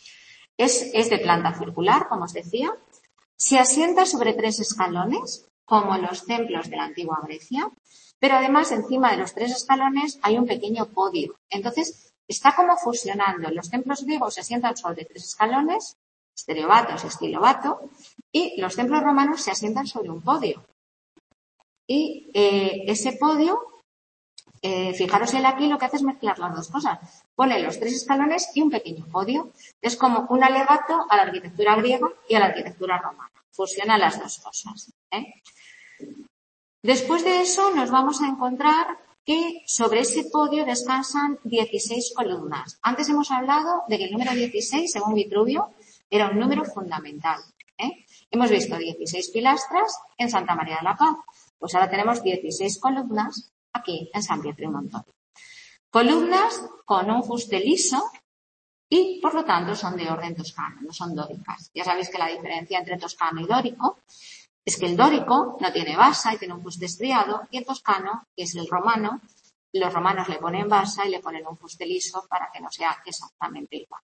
Es de planta circular, como os decía. Se asienta sobre 3 escalones, como los templos de la antigua Grecia, pero además encima de los 3 escalones hay un pequeño podio. Entonces, está como fusionando. Los templos griegos se asientan sobre 3 escalones, estereobatos, estilobato, y los templos romanos se asientan sobre un podio. Y ese podio Fijaros, él aquí lo que hace es mezclar las dos cosas. Pone los 3 escalones y un pequeño podio. Es como un alegato a la arquitectura griega y a la arquitectura romana. Fusiona las dos cosas. Después de eso nos vamos a encontrar que sobre ese podio descansan 16 columnas. Antes hemos hablado de que el número 16, según Vitruvio, era un número fundamental. Hemos visto 16 pilastras en Santa María de la Paz. Pues ahora tenemos 16 columnas aquí en San Pietro y Montorio. Columnas con un fuste liso y, por lo tanto, son de orden toscano, no son dóricas. Ya sabéis que la diferencia entre toscano y dórico es que el dórico no tiene basa y tiene un fuste estriado, y el toscano, que es el romano, los romanos le ponen basa y le ponen un fuste liso para que no sea exactamente igual.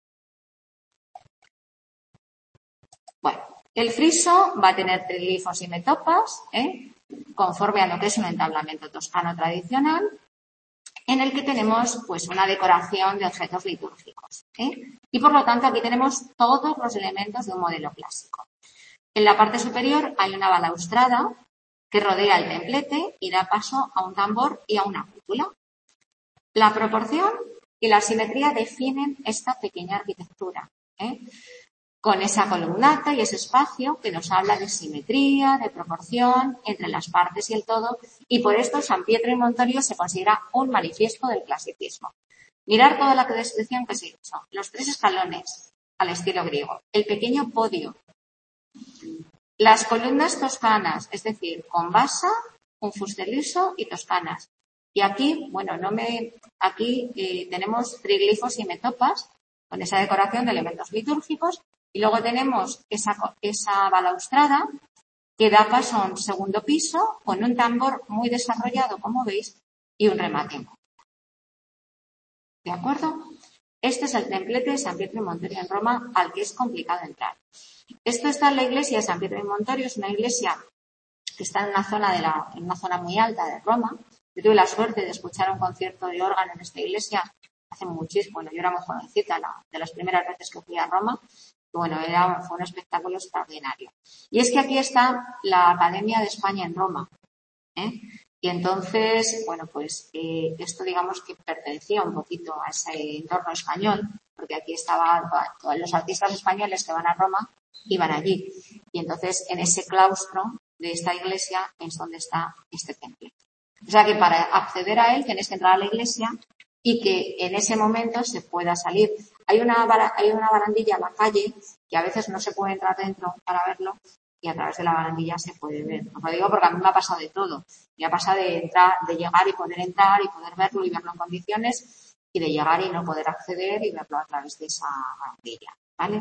Bueno, el friso va a tener triglifos y metopas, conforme a lo que es un entablamento toscano tradicional, en el que tenemos pues una decoración de objetos litúrgicos. Y por lo tanto aquí tenemos todos los elementos de un modelo clásico. En la parte superior hay una balaustrada que rodea el templete y da paso a un tambor y a una cúpula. La proporción y la simetría definen esta pequeña arquitectura, con esa columnata y ese espacio que nos habla de simetría, de proporción entre las partes y el todo, y por esto San Pietro y Montorio se considera un manifiesto del clasicismo. Mirar toda la descripción que se hizo, los 3 escalones al estilo griego, el pequeño podio, las columnas toscanas, es decir, con basa, un fuste liso y toscanas. Y aquí, aquí tenemos triglifos y metopas con esa decoración de elementos litúrgicos, y luego tenemos esa balaustrada que da paso a un segundo piso con un tambor muy desarrollado, como veis, y un remate. ¿De acuerdo? Este es el templete de San Pietro y Montorio en Roma, al que es complicado entrar. Esto está en la iglesia de San Pietro y Montorio, es una iglesia que está en una zona muy alta de Roma. Yo tuve la suerte de escuchar un concierto de órgano en esta iglesia hace muchísimo, yo era muy jovencita, de las primeras veces que fui a Roma. Fue un espectáculo extraordinario. Y es que aquí está la Academia de España en Roma. Y entonces, esto digamos que pertenecía un poquito a ese entorno español, porque aquí estaban los artistas españoles que van a Roma, iban allí. Y entonces, en ese claustro de esta iglesia es donde está este templo. O sea que para acceder a él tienes que entrar a la iglesia y que en ese momento se pueda salir. Hay una barandilla en la calle que a veces no se puede entrar dentro para verlo, y a través de la barandilla se puede ver. Os lo digo porque a mí me ha pasado de todo. Me ha pasado de llegar y poder entrar y poder verlo y verlo en condiciones, y de llegar y no poder acceder y verlo a través de esa barandilla, ¿vale?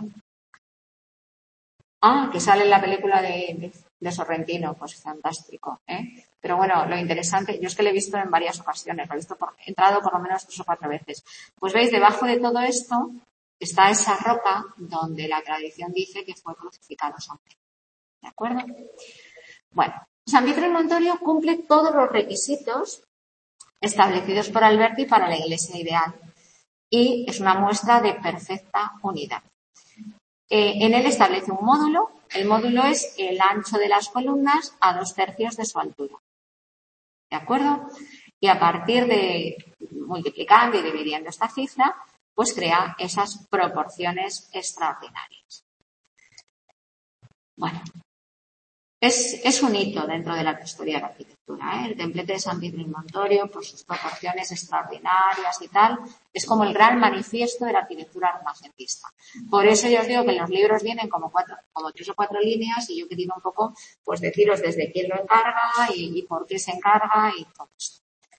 Que sale en la película de Sorrentino, pues fantástico, Pero bueno, lo interesante, yo es que lo he visto en varias ocasiones, he entrado por lo menos 3 o 4 veces. Pues veis, debajo de todo esto está esa roca donde la tradición dice que fue crucificado San Pedro. ¿De acuerdo? Bueno, San Pietro y Montorio cumple todos los requisitos establecidos por Alberti para la iglesia ideal, y es una muestra de perfecta unidad. En él establece un módulo. El módulo es el ancho de las columnas a 2/3 de su altura. ¿De acuerdo? Y a partir de multiplicando y dividiendo esta cifra, pues crea esas proporciones extraordinarias. Bueno, es un hito dentro de la historia de la arquitectura, El templete de San Pietro y Montorio, por sus proporciones extraordinarias y tal, es como el gran manifiesto de la arquitectura renacentista. Por eso yo os digo que en los libros vienen como 3 o 4 líneas, y yo he querido un poco pues deciros desde quién lo encarga y por qué se encarga y todo esto.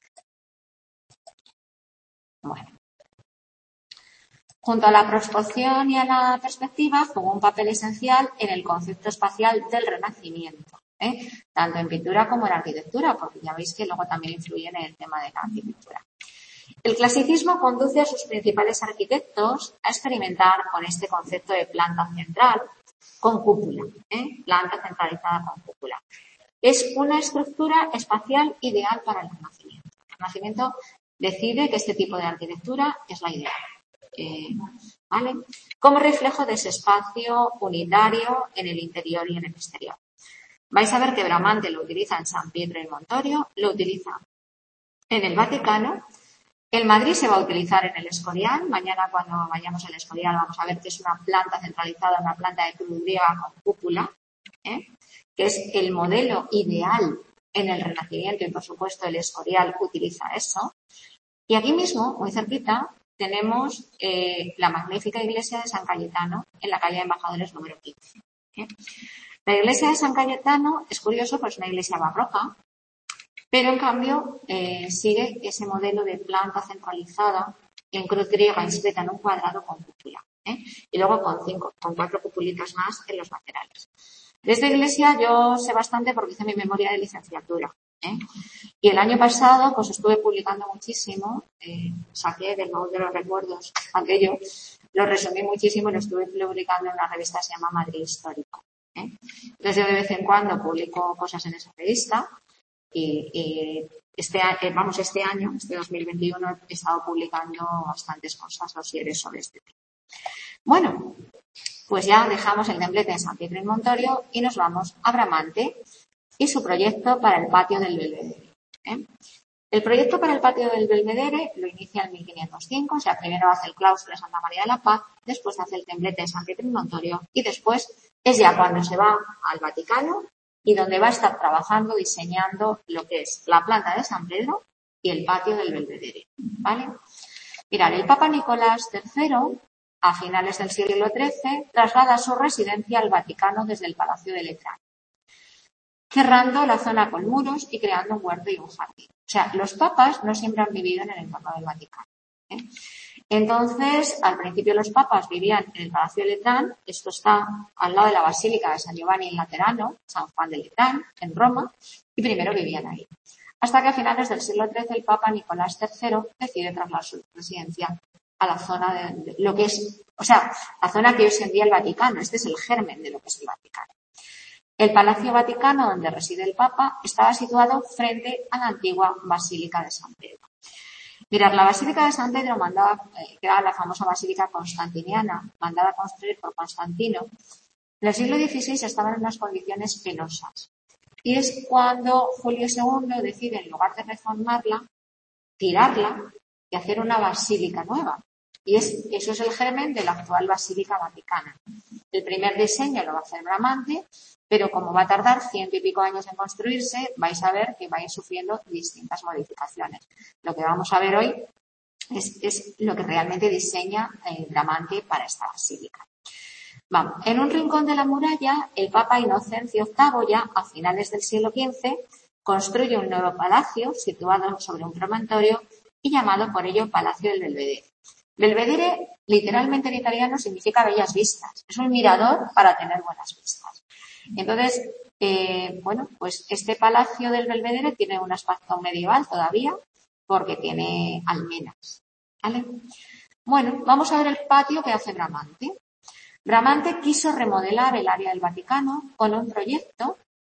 Bueno. Junto a la prospección y a la perspectiva, jugó un papel esencial en el concepto espacial del Renacimiento, tanto en pintura como en arquitectura, porque ya veis que luego también influye en el tema de la arquitectura. El clasicismo conduce a sus principales arquitectos a experimentar con este concepto de planta central con cúpula, planta centralizada con cúpula. Es una estructura espacial ideal para el Renacimiento. El Renacimiento decide que este tipo de arquitectura es la ideal. ¿Vale? Como reflejo de ese espacio unitario en el interior y en el exterior. Vais a ver que Bramante lo utiliza en San Pietro y Montorio, lo utiliza en el Vaticano. El Madrid se va a utilizar en el Escorial. Mañana cuando vayamos al Escorial vamos a ver que es una planta centralizada, una planta de cruz griega con cúpula, que es el modelo ideal en el Renacimiento y, por supuesto, el Escorial utiliza eso. Y aquí mismo, muy cerquita, tenemos la magnífica iglesia de San Cayetano en la calle de Embajadores número 15. La iglesia de San Cayetano es curioso, pues es una iglesia barroca, pero en cambio sigue ese modelo de planta centralizada en cruz griega inscrita en un cuadrado con cúpula, y luego con 4 cupulitas más en los laterales. De esta iglesia yo sé bastante porque hice mi memoria de licenciatura. Y el año pasado pues estuve publicando muchísimo, saqué del baúl de los recuerdos aquello, lo resumí muchísimo y lo estuve publicando en una revista que se llama Madrid Histórico. Entonces yo de vez en cuando publico cosas en esa revista y este año, este 2021, he estado publicando bastantes cosas, dosieres sobre este tema. Bueno, pues ya dejamos el templete de San Pietro in Montorio y nos vamos a Bramante y su proyecto para el patio del Belvedere. El proyecto para el patio del Belvedere lo inicia en 1505, o sea, primero hace el claustro de Santa María de la Paz, después hace el templete de San Pietro in Montorio y después es ya cuando se va al Vaticano y donde va a estar trabajando, diseñando lo que es la planta de San Pedro y el patio del Belvedere, ¿vale? Mirad, el Papa Nicolás III, a finales del siglo XIII, traslada su residencia al Vaticano desde el Palacio de Letrán, cerrando la zona con muros y creando un huerto y un jardín. O sea, los papas no siempre han vivido en el entorno del Vaticano. Entonces, al principio los papas vivían en el Palacio de Letrán, esto está al lado de la Basílica de San Giovanni in Laterano, San Juan de Letrán, en Roma, y primero vivían ahí. Hasta que a finales del siglo XIII el Papa Nicolás III decide trasladar su residencia a la zona de lo que es, o sea, la zona que hoy en día el Vaticano. Este es el germen de lo que es el Vaticano. El Palacio Vaticano, donde reside el Papa, estaba situado frente a la antigua Basílica de San Pedro. Mirad, la Basílica de San Pedro que era la famosa Basílica constantiniana, mandada a construir por Constantino, en el siglo XVI estaba en unas condiciones penosas. Y es cuando Julio II decide, en lugar de reformarla, tirarla y hacer una basílica nueva. Y eso es el germen de la actual Basílica Vaticana. El primer diseño lo va a hacer Bramante, pero como va a tardar 100 y pico años en construirse, vais a ver que va a ir sufriendo distintas modificaciones. Lo que vamos a ver hoy es lo que realmente diseña Bramante para esta basílica. Vamos, en un rincón de la muralla, el Papa Inocencio VIII, ya a finales del siglo XV, construye un nuevo palacio situado sobre un promontorio y llamado por ello Palacio del Belvedere. Belvedere, literalmente en italiano, significa bellas vistas. Es un mirador para tener buenas vistas. Entonces, pues este Palacio del Belvedere tiene un aspecto medieval todavía porque tiene almenas, ¿vale? Bueno, vamos a ver el patio que hace Bramante. Bramante quiso remodelar el área del Vaticano con un proyecto,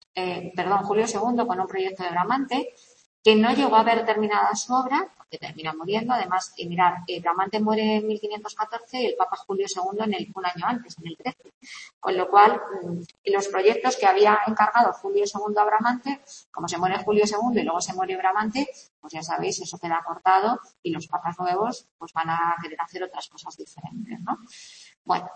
Julio II con un proyecto de Bramante que no llegó a ver terminada su obra, porque termina muriendo. Además, mirad, Bramante muere en 1514 y el Papa Julio II un año antes, en el 13. Con lo cual, los proyectos que había encargado Julio II a Bramante, como se muere Julio II y luego se muere Bramante, pues ya sabéis, eso queda cortado y los papas nuevos pues van a querer hacer otras cosas diferentes, ¿no? Bueno.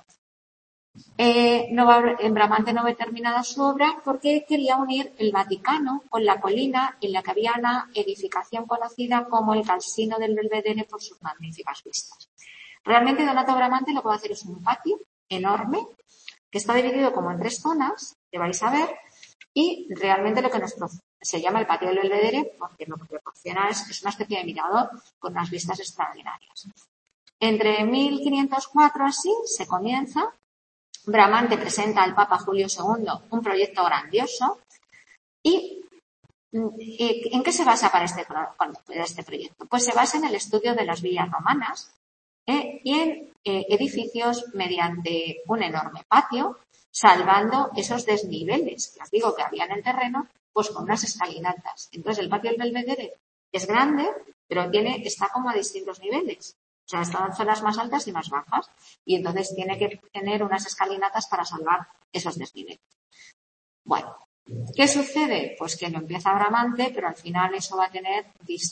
Bramante no ve terminada su obra porque quería unir el Vaticano con la colina en la que había una edificación conocida como el Casino del Belvedere por sus magníficas vistas. Realmente Donato Bramante lo que va a hacer es un patio enorme que está dividido como en 3 zonas, que vais a ver, y realmente lo que se llama el patio del Belvedere porque lo que proporciona es una especie de mirador con unas vistas extraordinarias. Entre 1504 así se comienza. Bramante presenta al Papa Julio II un proyecto grandioso y ¿en qué se basa para este proyecto? Pues se basa en el estudio de las villas romanas y en edificios mediante un enorme patio, salvando esos desniveles que os digo que había en el terreno, pues con unas escalinatas. Entonces el patio del Belvedere es grande, pero está como a distintos niveles. O sea, están en zonas más altas y más bajas. Y entonces tiene que tener unas escalinatas para salvar esos desniveles. Bueno, ¿Qué sucede? Pues que lo empieza Bramante, pero al final eso va a tener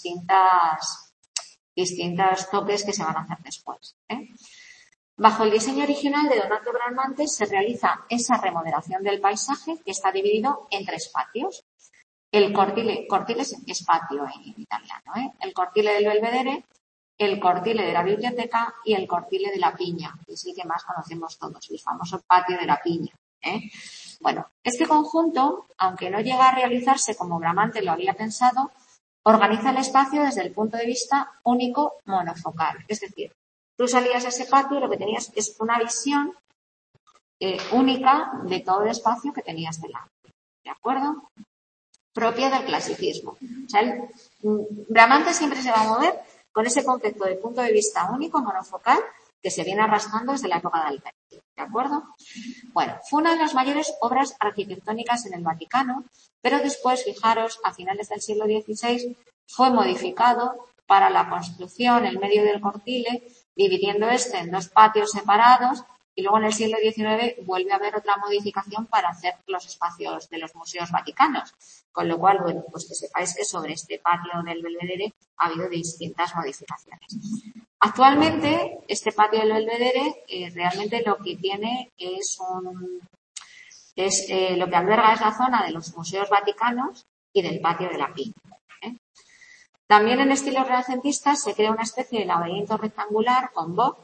distintos toques que se van a hacer después. Bajo el diseño original de Donato Bramante se realiza esa remodelación del paisaje que está dividido en 3 patios. El cortile es patio en italiano, el cortile del Belvedere, el cortile de la biblioteca y el cortile de la piña, que es el que más conocemos todos, el famoso patio de la piña. Bueno, este conjunto, aunque no llega a realizarse como Bramante lo había pensado, organiza el espacio desde el punto de vista único monofocal. Es decir, tú salías a ese patio y lo que tenías es una visión única de todo el espacio que tenías delante. ¿De acuerdo? Propia del clasicismo. O sea, Bramante siempre se va a mover con ese concepto de punto de vista único, monofocal, que se viene arrastrando desde la época de Alberti. ¿De acuerdo? Bueno, fue una de las mayores obras arquitectónicas en el Vaticano, pero después, fijaros, a finales del siglo XVI fue modificado para la construcción en medio del cortile, dividiendo este en 2 patios separados, y luego en el siglo XIX vuelve a haber otra modificación para hacer los espacios de los museos vaticanos. Con lo cual, bueno, pues que sepáis que sobre este patio del Belvedere ha habido distintas modificaciones. Actualmente, este patio del Belvedere realmente lo que tiene lo que alberga es la zona de los museos vaticanos y del patio de la Piña. También en estilo renacentista se crea una especie de laberinto rectangular con boc.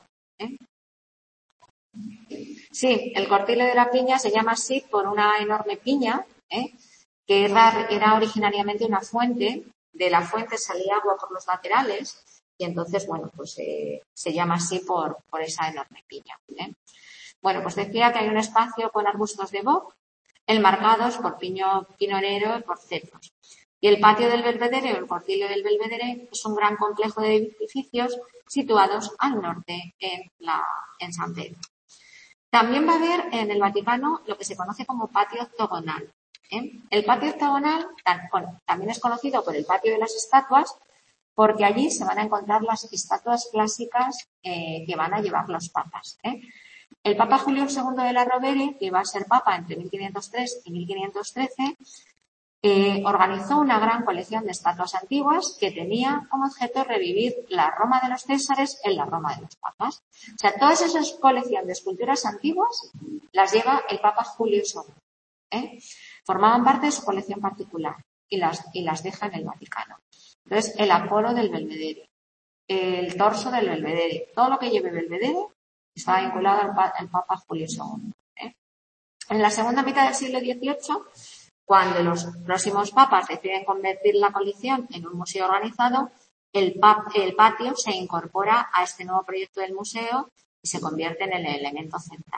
Sí, el cortile de la piña se llama así por una enorme piña, que era originariamente una fuente. De la fuente salía agua por los laterales y entonces, bueno, pues se llama así por esa enorme piña. Bueno, pues decía que hay un espacio con arbustos de boc, enmarcados por pino negro y por cedros. Y el patio del Belvedere o el cortile del Belvedere es un gran complejo de edificios situados al norte en San Pedro. También va a haber en el Vaticano lo que se conoce como patio octogonal. El patio octogonal también es conocido por el patio de las estatuas, porque allí se van a encontrar las estatuas clásicas que van a llevar los papas. El Papa Julio II de la Rovere, que va a ser papa entre 1503 y 1513, organizó una gran colección de estatuas antiguas que tenía como objeto revivir la Roma de los Césares en la Roma de los papas. O sea, todas esas colecciones de esculturas antiguas las lleva el Papa Julio II. Formaban parte de su colección particular y las deja en el Vaticano. Entonces, el Apolo del Belvedere, el torso del Belvedere, todo lo que lleve Belvedere está vinculado al Papa Julio II. En la segunda mitad del siglo XVIII, cuando los próximos papas deciden convertir la colección en un museo organizado, el patio se incorpora a este nuevo proyecto del museo y se convierte en el elemento central.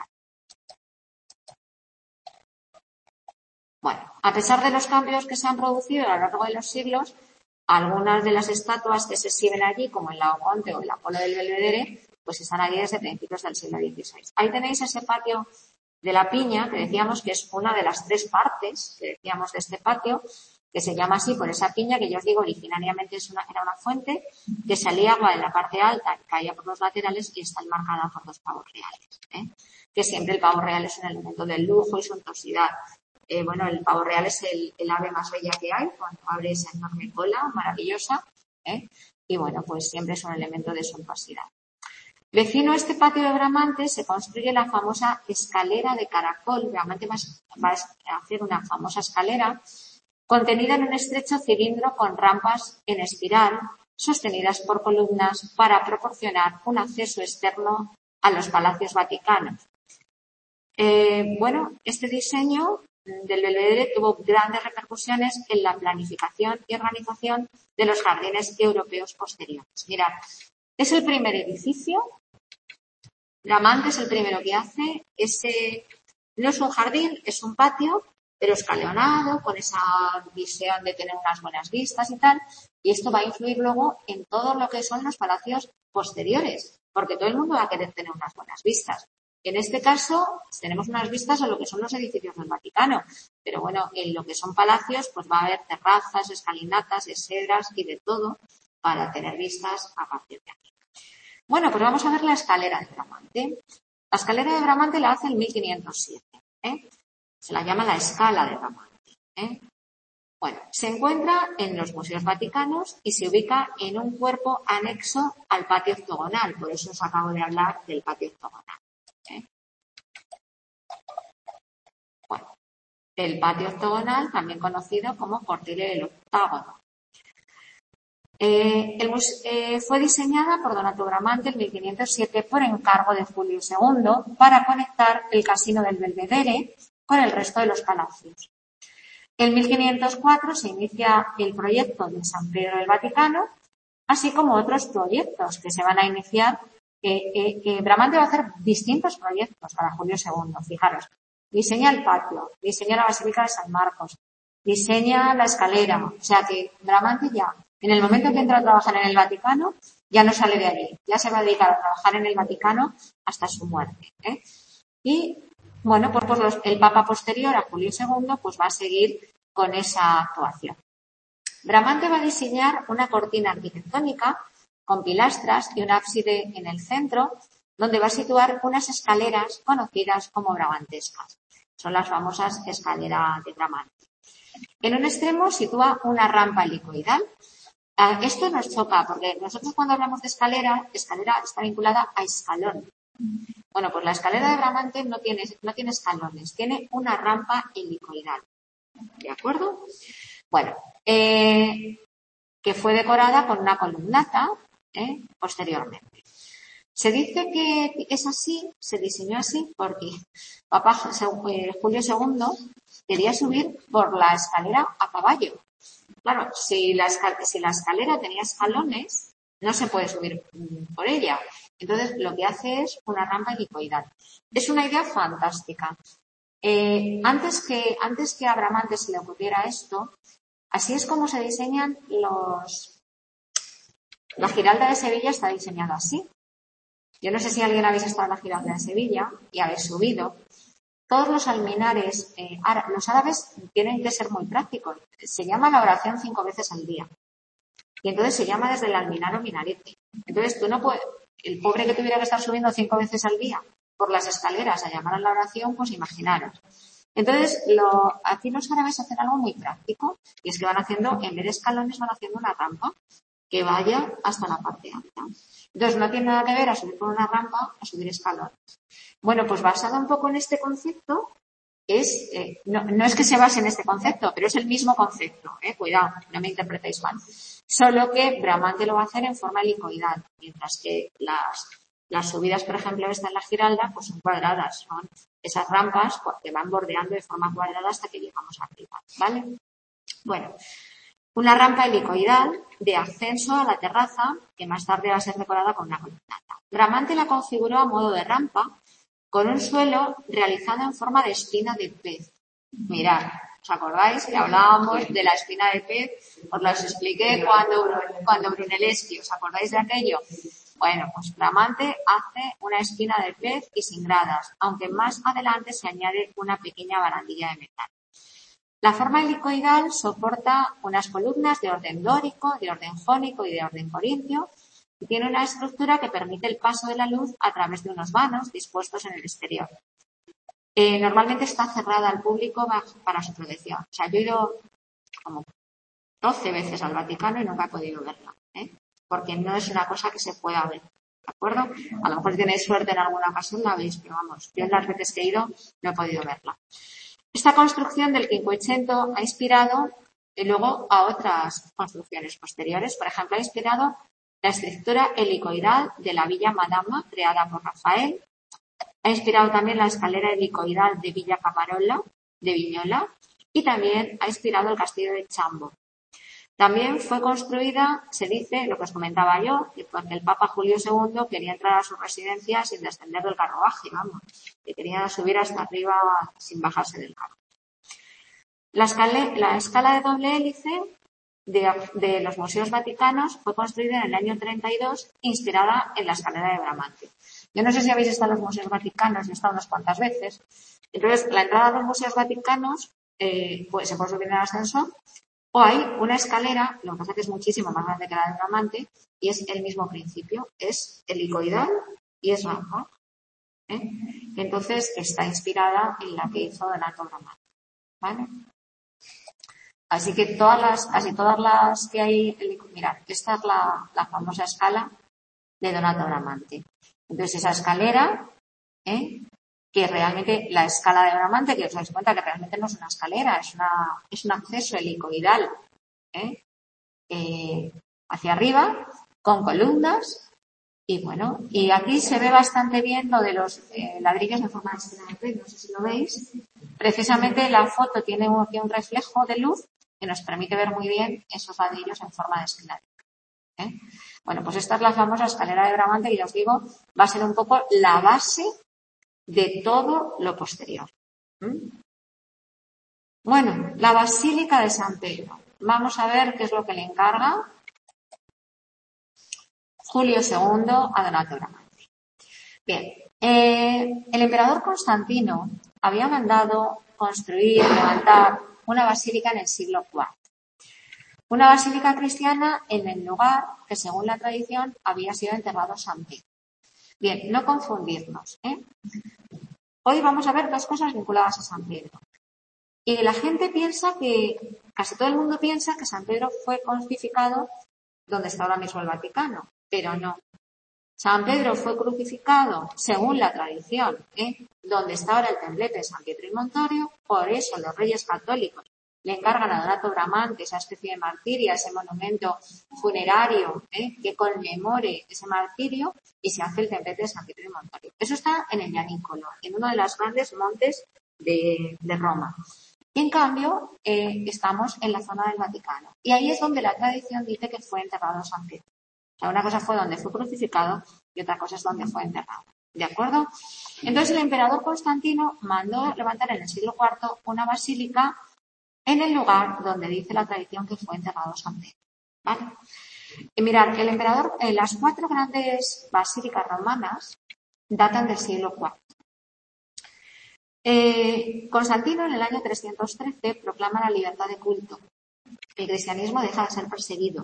Bueno, a pesar de los cambios que se han producido a lo largo de los siglos, algunas de las estatuas que se exhiben allí, como el Laoconte o el Apolo del Belvedere, pues están allí desde principios del siglo XVI. Ahí tenéis ese patio de la Piña, que decíamos que es una de las 3 partes que decíamos de este patio, que se llama así por esa piña, que yo os digo originariamente era una fuente, que salía agua en la parte alta, que caía por los laterales y está enmarcada por 2 pavos reales. Que siempre el pavo real es un elemento del lujo y suntuosidad. Bueno, el pavo real es el ave más bella que hay, cuando abre esa enorme cola maravillosa, y bueno, pues siempre es un elemento de suntuosidad. Vecino a este patio de Bramante se construye la famosa escalera de caracol. Bramante va a hacer una famosa escalera contenida en un estrecho cilindro con rampas en espiral sostenidas por columnas para proporcionar un acceso externo a los palacios vaticanos. Bueno, este diseño del Belvedere tuvo grandes repercusiones en la planificación y organización de los jardines europeos posteriores. Mirad, es el primer edificio. Bramante es el primero que hace no es un jardín, es un patio, pero escalonado, con esa visión de tener unas buenas vistas y tal. Y esto va a influir luego en todo lo que son los palacios posteriores, porque todo el mundo va a querer tener unas buenas vistas. En este caso, tenemos unas vistas a lo que son los edificios del Vaticano, pero bueno, en lo que son palacios, pues va a haber terrazas, escalinatas, exedras y de todo para tener vistas a partir de aquí. Bueno, pues vamos a ver la escalera de Bramante. La escalera de Bramante la hace en 1507. Se la llama la escala de Bramante. ¿eh? Bueno, se encuentra en los Museos Vaticanos y se ubica en un cuerpo anexo al patio octogonal. Por eso os acabo de hablar del patio octogonal, ¿eh? Bueno, el patio octogonal, también conocido como cortile del octágono. Fue diseñada por Donato Bramante en 1507 por encargo de Julio II para conectar el Casino del Belvedere con el resto de los palacios. En 1504 se inicia el proyecto de San Pedro del Vaticano, así como otros proyectos que se van a iniciar. Bramante va a hacer distintos proyectos para Julio II. Fijaros, diseña el patio, diseña la Basílica de San Marcos, diseña la escalera. O sea que Bramante ya, en el momento que entra a trabajar en el Vaticano, ya no sale de allí, ya se va a dedicar a trabajar en el Vaticano hasta su muerte, ¿eh? Y bueno, pues el Papa posterior a Julio II pues va a seguir con esa actuación. Bramante va a diseñar una cortina arquitectónica con pilastras y un ábside en el centro, donde va a situar unas escaleras conocidas como bramantescas. Son las famosas escaleras de Bramante. En un extremo sitúa una rampa helicoidal. Esto nos choca porque nosotros cuando hablamos de escalera está vinculada a escalón. Bueno, pues la escalera de Bramante no tiene escalones, tiene una rampa helicoidal. ¿De acuerdo? Bueno, que fue decorada con una columnata posteriormente. Se dice que es así, se diseñó así porque Papa Julio II quería subir por la escalera a caballo. Claro, si la escalera tenía escalones, no se puede subir por ella. Entonces, lo que hace es una rampa helicoidal. Es una idea fantástica. Antes que a Bramante se le ocurriera esto, así es como se diseñan La Giralda de Sevilla está diseñada así. Yo no sé si alguien habéis estado en la Giralda de Sevilla y habéis subido. Todos los alminares, los árabes tienen que ser muy prácticos. Se llama la oración 5 veces al día. Y entonces se llama desde el alminar o minarete. Entonces tú no puedes, el pobre que tuviera que estar subiendo 5 veces al día por las escaleras a llamar a la oración, pues imaginaros. Entonces, aquí los árabes hacen algo muy práctico y es que van haciendo, en vez de escalones, van haciendo una rampa que vaya hasta la parte alta. Entonces, no tiene nada que ver a subir por una rampa a subir escalones. Bueno, pues basado un poco en este concepto, no es que se base en este concepto, pero es el mismo concepto, cuidado, no me interpretéis mal. Solo que Bramante lo va a hacer en forma helicoidal, mientras que las subidas, por ejemplo, esta en la Giralda, pues son cuadradas, son esas rampas que van bordeando de forma cuadrada hasta que llegamos arriba, ¿vale? Bueno, una rampa helicoidal de ascenso a la terraza, que más tarde va a ser decorada con una columnata. Bramante la configuró a modo de rampa, con un suelo realizado en forma de espina de pez. Mirad, ¿os acordáis que hablábamos de la espina de pez? Os lo expliqué cuando Brunelleschi, ¿os acordáis de aquello? Bueno, pues Bramante hace una espina de pez y sin gradas, aunque más adelante se añade una pequeña barandilla de metal. La forma helicoidal soporta unas columnas de orden dórico, de orden jónico y de orden corintio, y tiene una estructura que permite el paso de la luz a través de unos vanos dispuestos en el exterior. Normalmente está cerrada al público para su protección. O sea, yo he ido como 12 veces al Vaticano y nunca he podido verla, porque no es una cosa que se pueda ver, ¿de acuerdo? A lo mejor si tenéis suerte en alguna ocasión la veis, pero vamos, yo en las veces que he ido no he podido verla. Esta construcción del Quinquecento ha inspirado luego a otras construcciones posteriores. Por ejemplo, ha inspirado la estructura helicoidal de la Villa Madama, creada por Rafael. Ha inspirado también la escalera helicoidal de Villa Caparola, de Viñola, y también ha inspirado el castillo de Chambo. También fue construida, se dice, lo que os comentaba yo, porque el Papa Julio II quería entrar a su residencia sin descender del carruaje, vamos, que quería subir hasta arriba sin bajarse del carro. La escala de doble hélice de los museos vaticanos fue construida en el año 32, inspirada en la escalera de Bramante. Yo no sé si habéis estado en los museos vaticanos, he estado unas cuantas veces. Entonces, la entrada a los museos vaticanos pues se puede subir en el ascensor, o hay una escalera, lo que pasa es que es muchísimo más grande que la de Bramante, y es el mismo principio, es helicoidal y es rampa. Entonces, está inspirada en la que hizo Donato Bramante, ¿vale? Así que casi todas las que hay, mirad, esta es la famosa escala de Donato Bramante. Entonces esa escalera, que realmente la escala de Bramante, que os dais cuenta que realmente no es una escalera, es un acceso helicoidal, hacia arriba, con columnas, y bueno, y aquí se ve bastante bien lo de los ladrillos en forma de escalera, no sé si lo veis. Precisamente la foto tiene aquí un reflejo de luz que nos permite ver muy bien esos ladrillos en forma de escalera. Bueno, pues esta es la famosa escalera de Bramante, que ya os digo, va a ser un poco la base de todo lo posterior. Bueno, la Basílica de San Pedro. Vamos a ver qué es lo que le encarga Julio II a Donato Bramante. Bien, el emperador Constantino había mandado construir, levantar una basílica en el siglo IV. Una basílica cristiana en el lugar que, según la tradición, había sido enterrado San Pedro. Bien, no confundirnos. Hoy vamos a ver dos cosas vinculadas a San Pedro. Y la gente piensa que, casi todo el mundo piensa que San Pedro fue crucificado donde está ahora mismo el Vaticano, pero no. San Pedro fue crucificado, según la tradición, donde está ahora el templete de San Pietro y Montorio. Por eso los reyes católicos le encargan a Donato Bramante esa especie de martirio, ese monumento funerario que conmemore ese martirio, y se hace el templete de San Pietro y Montorio. Eso está en el Llanícolo, en uno de los grandes montes de Roma. Y en cambio, estamos en la zona del Vaticano. Y ahí es donde la tradición dice que fue enterrado San Pedro. O sea, una cosa fue donde fue crucificado y otra cosa es donde fue enterrado. ¿De acuerdo? Entonces el emperador Constantino mandó levantar en el siglo IV una basílica en el lugar donde dice la tradición que fue enterrado San Pedro. ¿Vale? Y mirad, el emperador, las 4 grandes basílicas romanas datan del siglo IV. Constantino en el año 313 proclama la libertad de culto. El cristianismo deja de ser perseguido.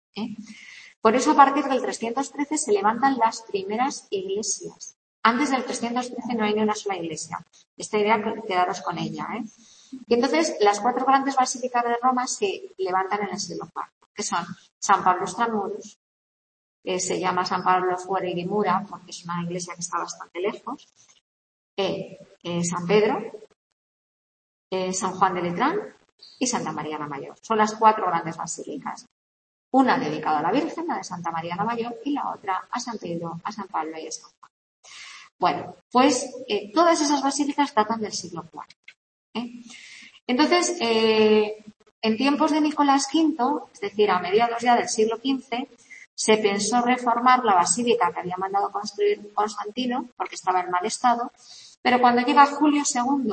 Por eso, a partir del 313 se levantan las primeras iglesias. Antes del 313 no hay ni una sola iglesia. Esta idea, quedaros con ella. Y entonces, las 4 grandes basílicas de Roma se levantan en el siglo IV, que son San Pablo Extramuros, se llama San Pablo Fuori di Mura, porque es una iglesia que está bastante lejos, San Pedro, San Juan de Letrán y Santa María la Mayor. Son las 4 grandes basílicas. Una dedicada a la Virgen, la de Santa María la Mayor, y la otra a San Pedro, a San Pablo y a San Juan. Bueno, pues todas esas basílicas datan del siglo IV. Entonces, en tiempos de Nicolás V, es decir, a mediados ya del siglo XV, se pensó reformar la basílica que había mandado construir Constantino, porque estaba en mal estado, pero cuando llega Julio II,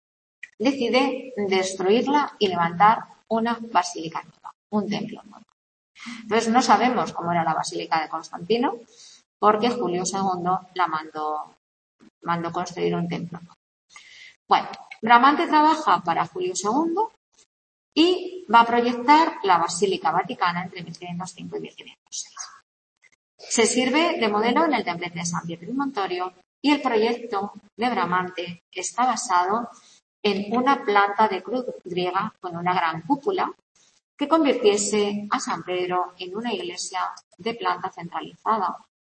decide destruirla y levantar una basílica nueva, un templo nuevo. Entonces no sabemos cómo era la basílica de Constantino, porque Julio II la mandó construir un templo nuevo. Bueno, Bramante trabaja para Julio II y va a proyectar la Basílica Vaticana entre 1505 y 1506. Se sirve de modelo en el templete de San Pietro y Montorio, y el proyecto de Bramante está basado en una planta de cruz griega con una gran cúpula que convirtiese a San Pedro en una iglesia de planta centralizada,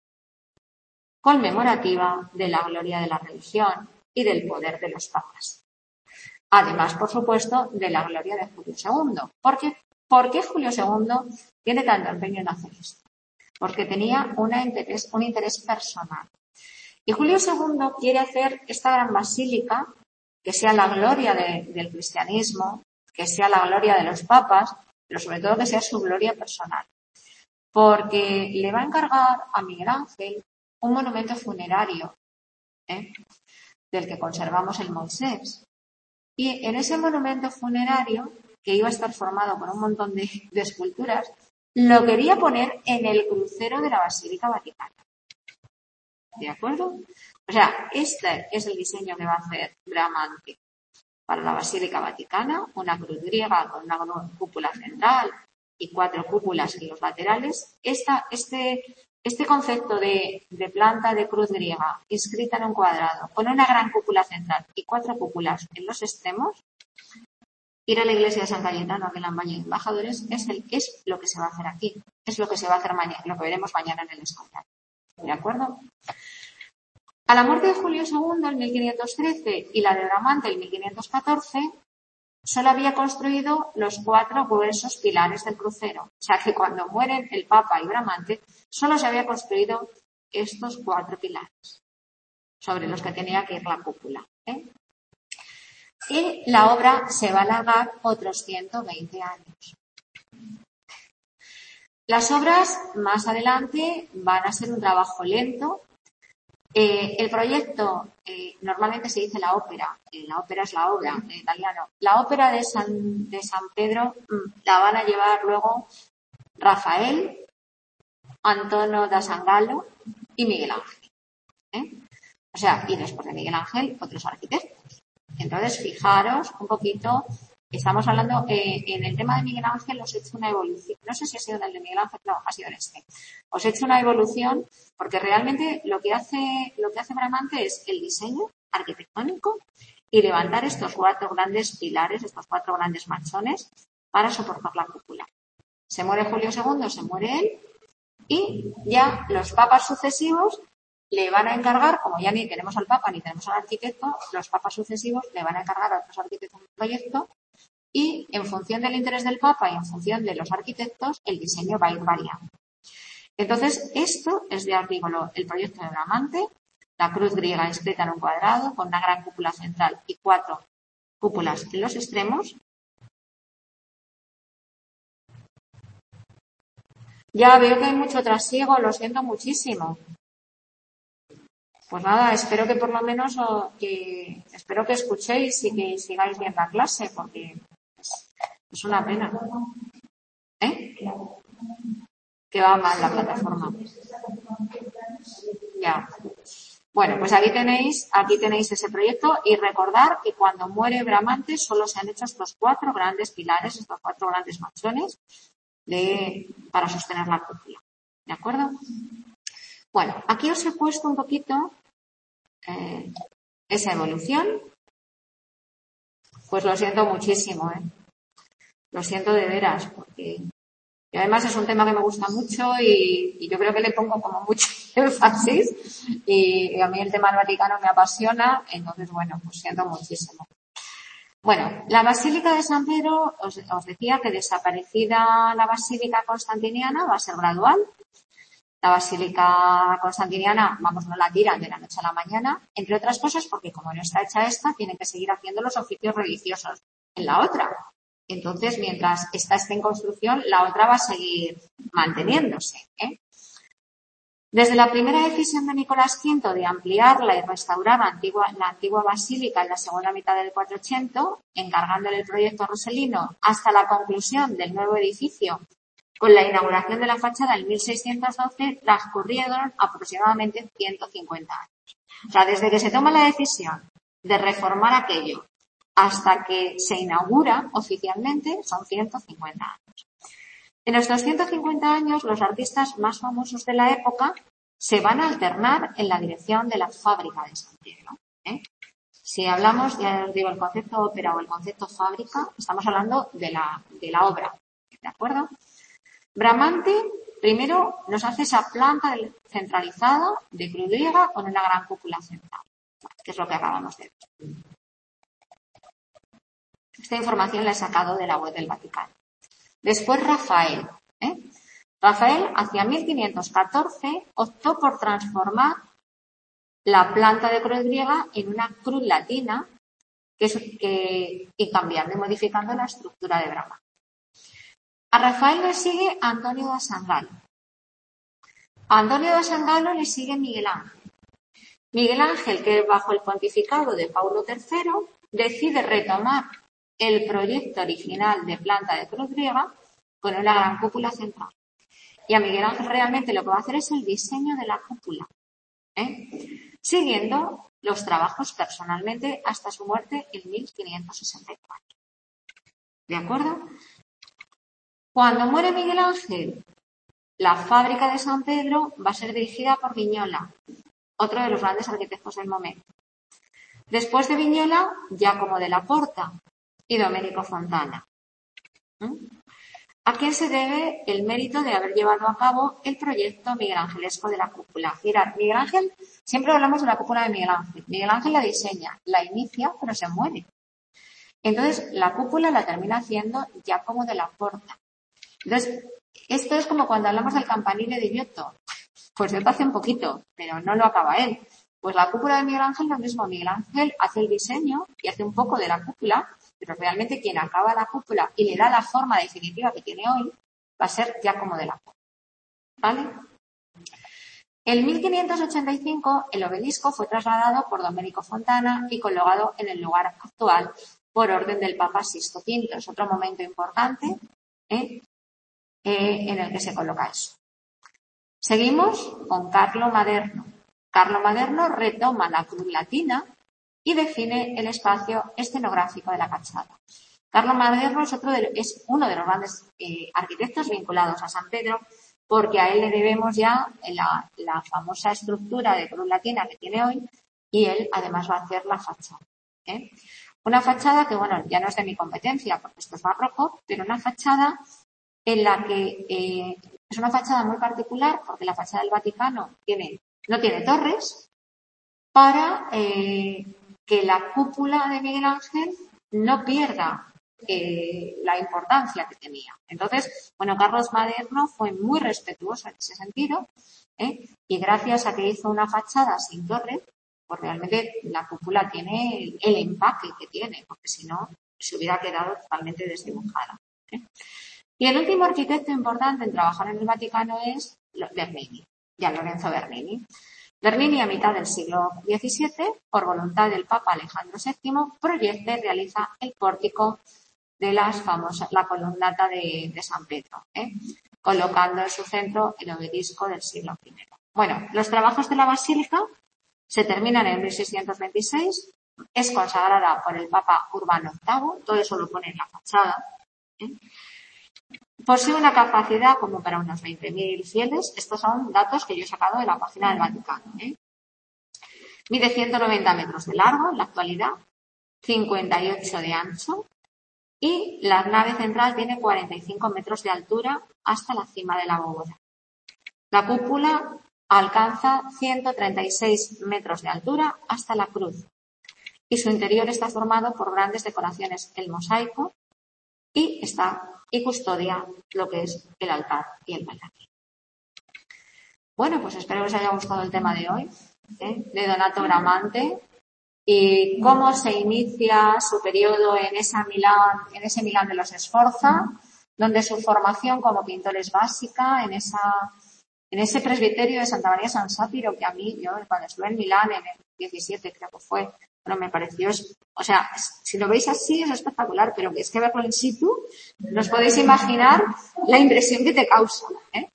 conmemorativa de la gloria de la religión y del poder de los papas. Además, por supuesto, de la gloria de Julio II. ¿Por qué Julio II tiene tanto empeño en hacer esto? Porque tenía un interés personal. Y Julio II quiere hacer esta gran basílica que sea la gloria del cristianismo, que sea la gloria de los papas, pero sobre todo que sea su gloria personal. Porque le va a encargar a Miguel Ángel un monumento funerario, del que conservamos el Moisés. Y en ese monumento funerario, que iba a estar formado por un montón de esculturas, lo quería poner en el crucero de la Basílica Vaticana. ¿De acuerdo? O sea, este es el diseño que va a hacer Bramante para la Basílica Vaticana, una cruz griega con una cúpula central y 4 cúpulas en los laterales. Este concepto de planta de cruz griega inscrita en un cuadrado con una gran cúpula central y 4 cúpulas en los extremos Ir a la iglesia de San Cayetano, que en la Valle de Embajadores, es lo que se va a hacer aquí. Es lo que se va a hacer mañana, lo que veremos mañana en el Escorial. ¿De acuerdo? A la muerte de Julio II en 1513 y la de Bramante en 1514, solo había construido los 4 gruesos pilares del crucero. O sea que cuando mueren el Papa y Bramante, solo se había construido estos 4 pilares sobre los que tenía que ir la cúpula. Y la obra se va a alargar otros 120 años. Las obras más adelante van a ser un trabajo lento. El proyecto, normalmente se dice la ópera es la obra en italiano. La ópera de San Pedro la van a llevar luego Rafael, Antonio da Sangallo y Miguel Ángel. O sea, y después de Miguel Ángel, otros arquitectos. Entonces, fijaros un poquito, estamos hablando, en el tema de Miguel Ángel os he hecho una evolución. No sé si ha sido en el de Miguel Ángel, no, ha sido en este. Os he hecho una evolución porque realmente lo que hace Bramante es el diseño arquitectónico y levantar estos 4 grandes pilares, estos 4 grandes machones para soportar la cúpula. Se muere Julio II, se muere él y ya los papas sucesivos le van a encargar, como ya ni tenemos al Papa ni tenemos al arquitecto, los papas sucesivos le van a encargar a otros arquitectos un proyecto y en función del interés del Papa y en función de los arquitectos, el diseño va a ir variando. Entonces, esto es de artículo el proyecto de Bramante, la cruz griega inscrita en un cuadrado con una gran cúpula central y 4 cúpulas en los extremos. Ya veo que hay mucho trasiego, lo siento muchísimo. Pues nada, espero que por lo menos espero que escuchéis y que sigáis bien la clase, porque es una pena. Que va mal la plataforma. Ya. Bueno, pues aquí tenéis ese proyecto y recordar que cuando muere Bramante solo se han hecho estos 4 grandes pilares, estos 4 grandes machones para sostener la cúpula. ¿De acuerdo? Bueno, aquí os he puesto un poquito esa evolución. Pues lo siento muchísimo, Lo siento de veras, porque y además es un tema que me gusta mucho y yo creo que le pongo como mucho énfasis y a mí el tema del Vaticano me apasiona, entonces bueno, pues siento muchísimo. Bueno, la Basílica de San Pedro, os decía que desaparecida la Basílica Constantiniana va a ser gradual. La Basílica Constantiniana, no la tiran de la noche a la mañana, entre otras cosas porque como no está hecha esta, tienen que seguir haciendo los oficios religiosos en la otra. Entonces, mientras esta esté en construcción, la otra va a seguir manteniéndose. Desde la primera decisión de Nicolás V de ampliarla y restaurar la antigua basílica en la segunda mitad del 400, encargándole el proyecto a Rossellino, hasta la conclusión del nuevo edificio con la inauguración de la fachada en 1612, transcurrieron aproximadamente 150 años. O sea, desde que se toma la decisión de reformar aquello hasta que se inaugura oficialmente son 150 años. En estos 150 años, los artistas más famosos de la época se van a alternar en la dirección de la fábrica de San Pedro. Si hablamos, ya os digo, el concepto ópera o el concepto fábrica, estamos hablando de la obra. ¿De acuerdo? Bramante, primero, nos hace esa planta centralizada de cruz griega con una gran cúpula central, que es lo que acabamos de ver. Esta información la he sacado de la web del Vaticano. Después Rafael. Rafael, hacia 1514, optó por transformar la planta de cruz griega en una cruz latina y cambiando y modificando la estructura de Bramante. A Rafael le sigue Antonio da Sangallo. A Antonio da Sangallo le sigue Miguel Ángel. Miguel Ángel, que bajo el pontificado de Paulo III, decide retomar el proyecto original de planta de cruz griega con una gran cúpula central. Y a Miguel Ángel realmente lo que va a hacer es el diseño de la cúpula, siguiendo los trabajos personalmente hasta su muerte en 1564. ¿De acuerdo? Cuando muere Miguel Ángel, la fábrica de San Pedro va a ser dirigida por Vignola, otro de los grandes arquitectos del momento. Después de Vignola, Giacomo della Porta, y Domenico Fontana. ¿A quién se debe el mérito de haber llevado a cabo el proyecto miguelangelesco de la cúpula? Mirad, Miguel Ángel, siempre hablamos de la cúpula de Miguel Ángel. Miguel Ángel la diseña, la inicia, pero se muere. Entonces, la cúpula la termina haciendo Giacomo della Porta. Entonces, esto es como cuando hablamos del campanile de Giotto. Pues Giotto hace un poquito, pero no lo acaba él. Pues la cúpula de Miguel Ángel lo mismo. Miguel Ángel hace el diseño y hace un poco de la cúpula, pero realmente quien acaba la cúpula y le da la forma definitiva que tiene hoy va a ser Giacomo della Porta. ¿Vale? En 1585 el obelisco fue trasladado por Domenico Fontana y colocado en el lugar actual por orden del Papa Sixto V. Es otro momento importante en el que se coloca eso. Seguimos con Carlo Maderno. Carlo Maderno retoma la cruz latina y define el espacio escenográfico de la fachada. Carlo Maderno es uno de los grandes arquitectos vinculados a San Pedro, porque a él le debemos ya la famosa estructura de cruz latina que tiene hoy, y él además va a hacer la fachada. Una fachada que, bueno, ya no es de mi competencia porque esto es barroco, pero una fachada en la que es una fachada muy particular porque la fachada del Vaticano no tiene torres, para que la cúpula de Miguel Ángel no pierda la importancia que tenía. Entonces, bueno, Carlos Maderno fue muy respetuoso en ese sentido, y gracias a que hizo una fachada sin torre, pues realmente la cúpula tiene el empaque que tiene, porque si no, se hubiera quedado totalmente desdibujada. Y el último arquitecto importante en trabajar en el Vaticano es Bernini, ya Lorenzo Bernini. Bernini, a mitad del siglo XVII, por voluntad del Papa Alejandro VII, proyecta y realiza el pórtico de la columnata de San Pedro, colocando en su centro el obelisco del siglo I. Bueno, los trabajos de la basílica se terminan en 1626, es consagrada por el Papa Urbano VIII, todo eso lo pone en la fachada. Posee una capacidad como para unos 20.000 fieles. Estos son datos que yo he sacado de la página del Vaticano. Mide 190 metros de largo en la actualidad, 58 de ancho, y la nave central tiene 45 metros de altura hasta la cima de la bóveda. La cúpula alcanza 136 metros de altura hasta la cruz, y su interior está formado por grandes decoraciones, el mosaico, y custodia lo que es el altar y el bailarín. Bueno, pues espero que os haya gustado el tema de hoy, de Donato Bramante, y cómo se inicia su periodo en ese Milán de los Sforza, donde su formación como pintor es básica, en ese presbiterio de Santa María San Sátiro, que a mí, yo cuando estuve en Milán en el 17 creo que fue, bueno, me pareció, o sea, si lo veis así es espectacular, pero es que verlo in situ, no os podéis imaginar la impresión que te causa,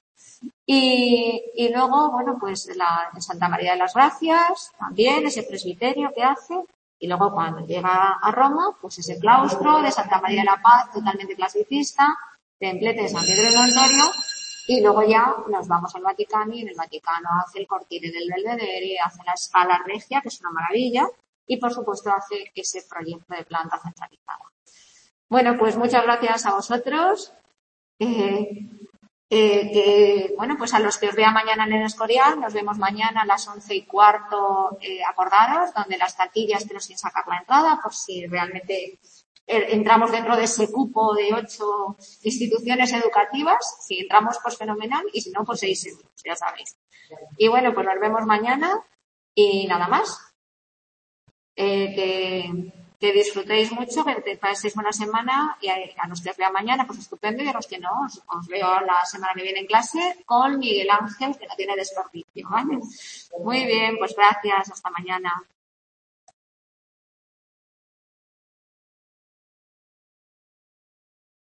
Y luego, bueno, pues en Santa María de las Gracias, también ese presbiterio que hace, y luego cuando llega a Roma, pues ese claustro de Santa María de la Paz, totalmente clasicista, templete de San Pedro de Montorio, y luego ya nos vamos al Vaticano, y en el Vaticano hace el cortile del Belvedere, hace la Scala Regia, que es una maravilla, y por supuesto hace ese proyecto de planta centralizada. Bueno, pues muchas gracias a vosotros. Bueno, pues a los que os vea mañana en el Escorial, nos vemos mañana a las 11:15, acordaros, donde las taquillas, pero sin sacar la entrada, por si realmente entramos dentro de ese cupo de 8 instituciones educativas. Si entramos, pues fenomenal, y si no, pues 6 euros, ya sabéis. Y bueno, pues nos vemos mañana, y nada más. Que disfrutéis mucho, que paséis buena semana, y a los que os vea mañana, pues estupendo, y a los que no, os veo la semana que viene en clase con Miguel Ángel, que no tiene desperdicio, ¿vale? Muy bien, pues gracias, hasta mañana.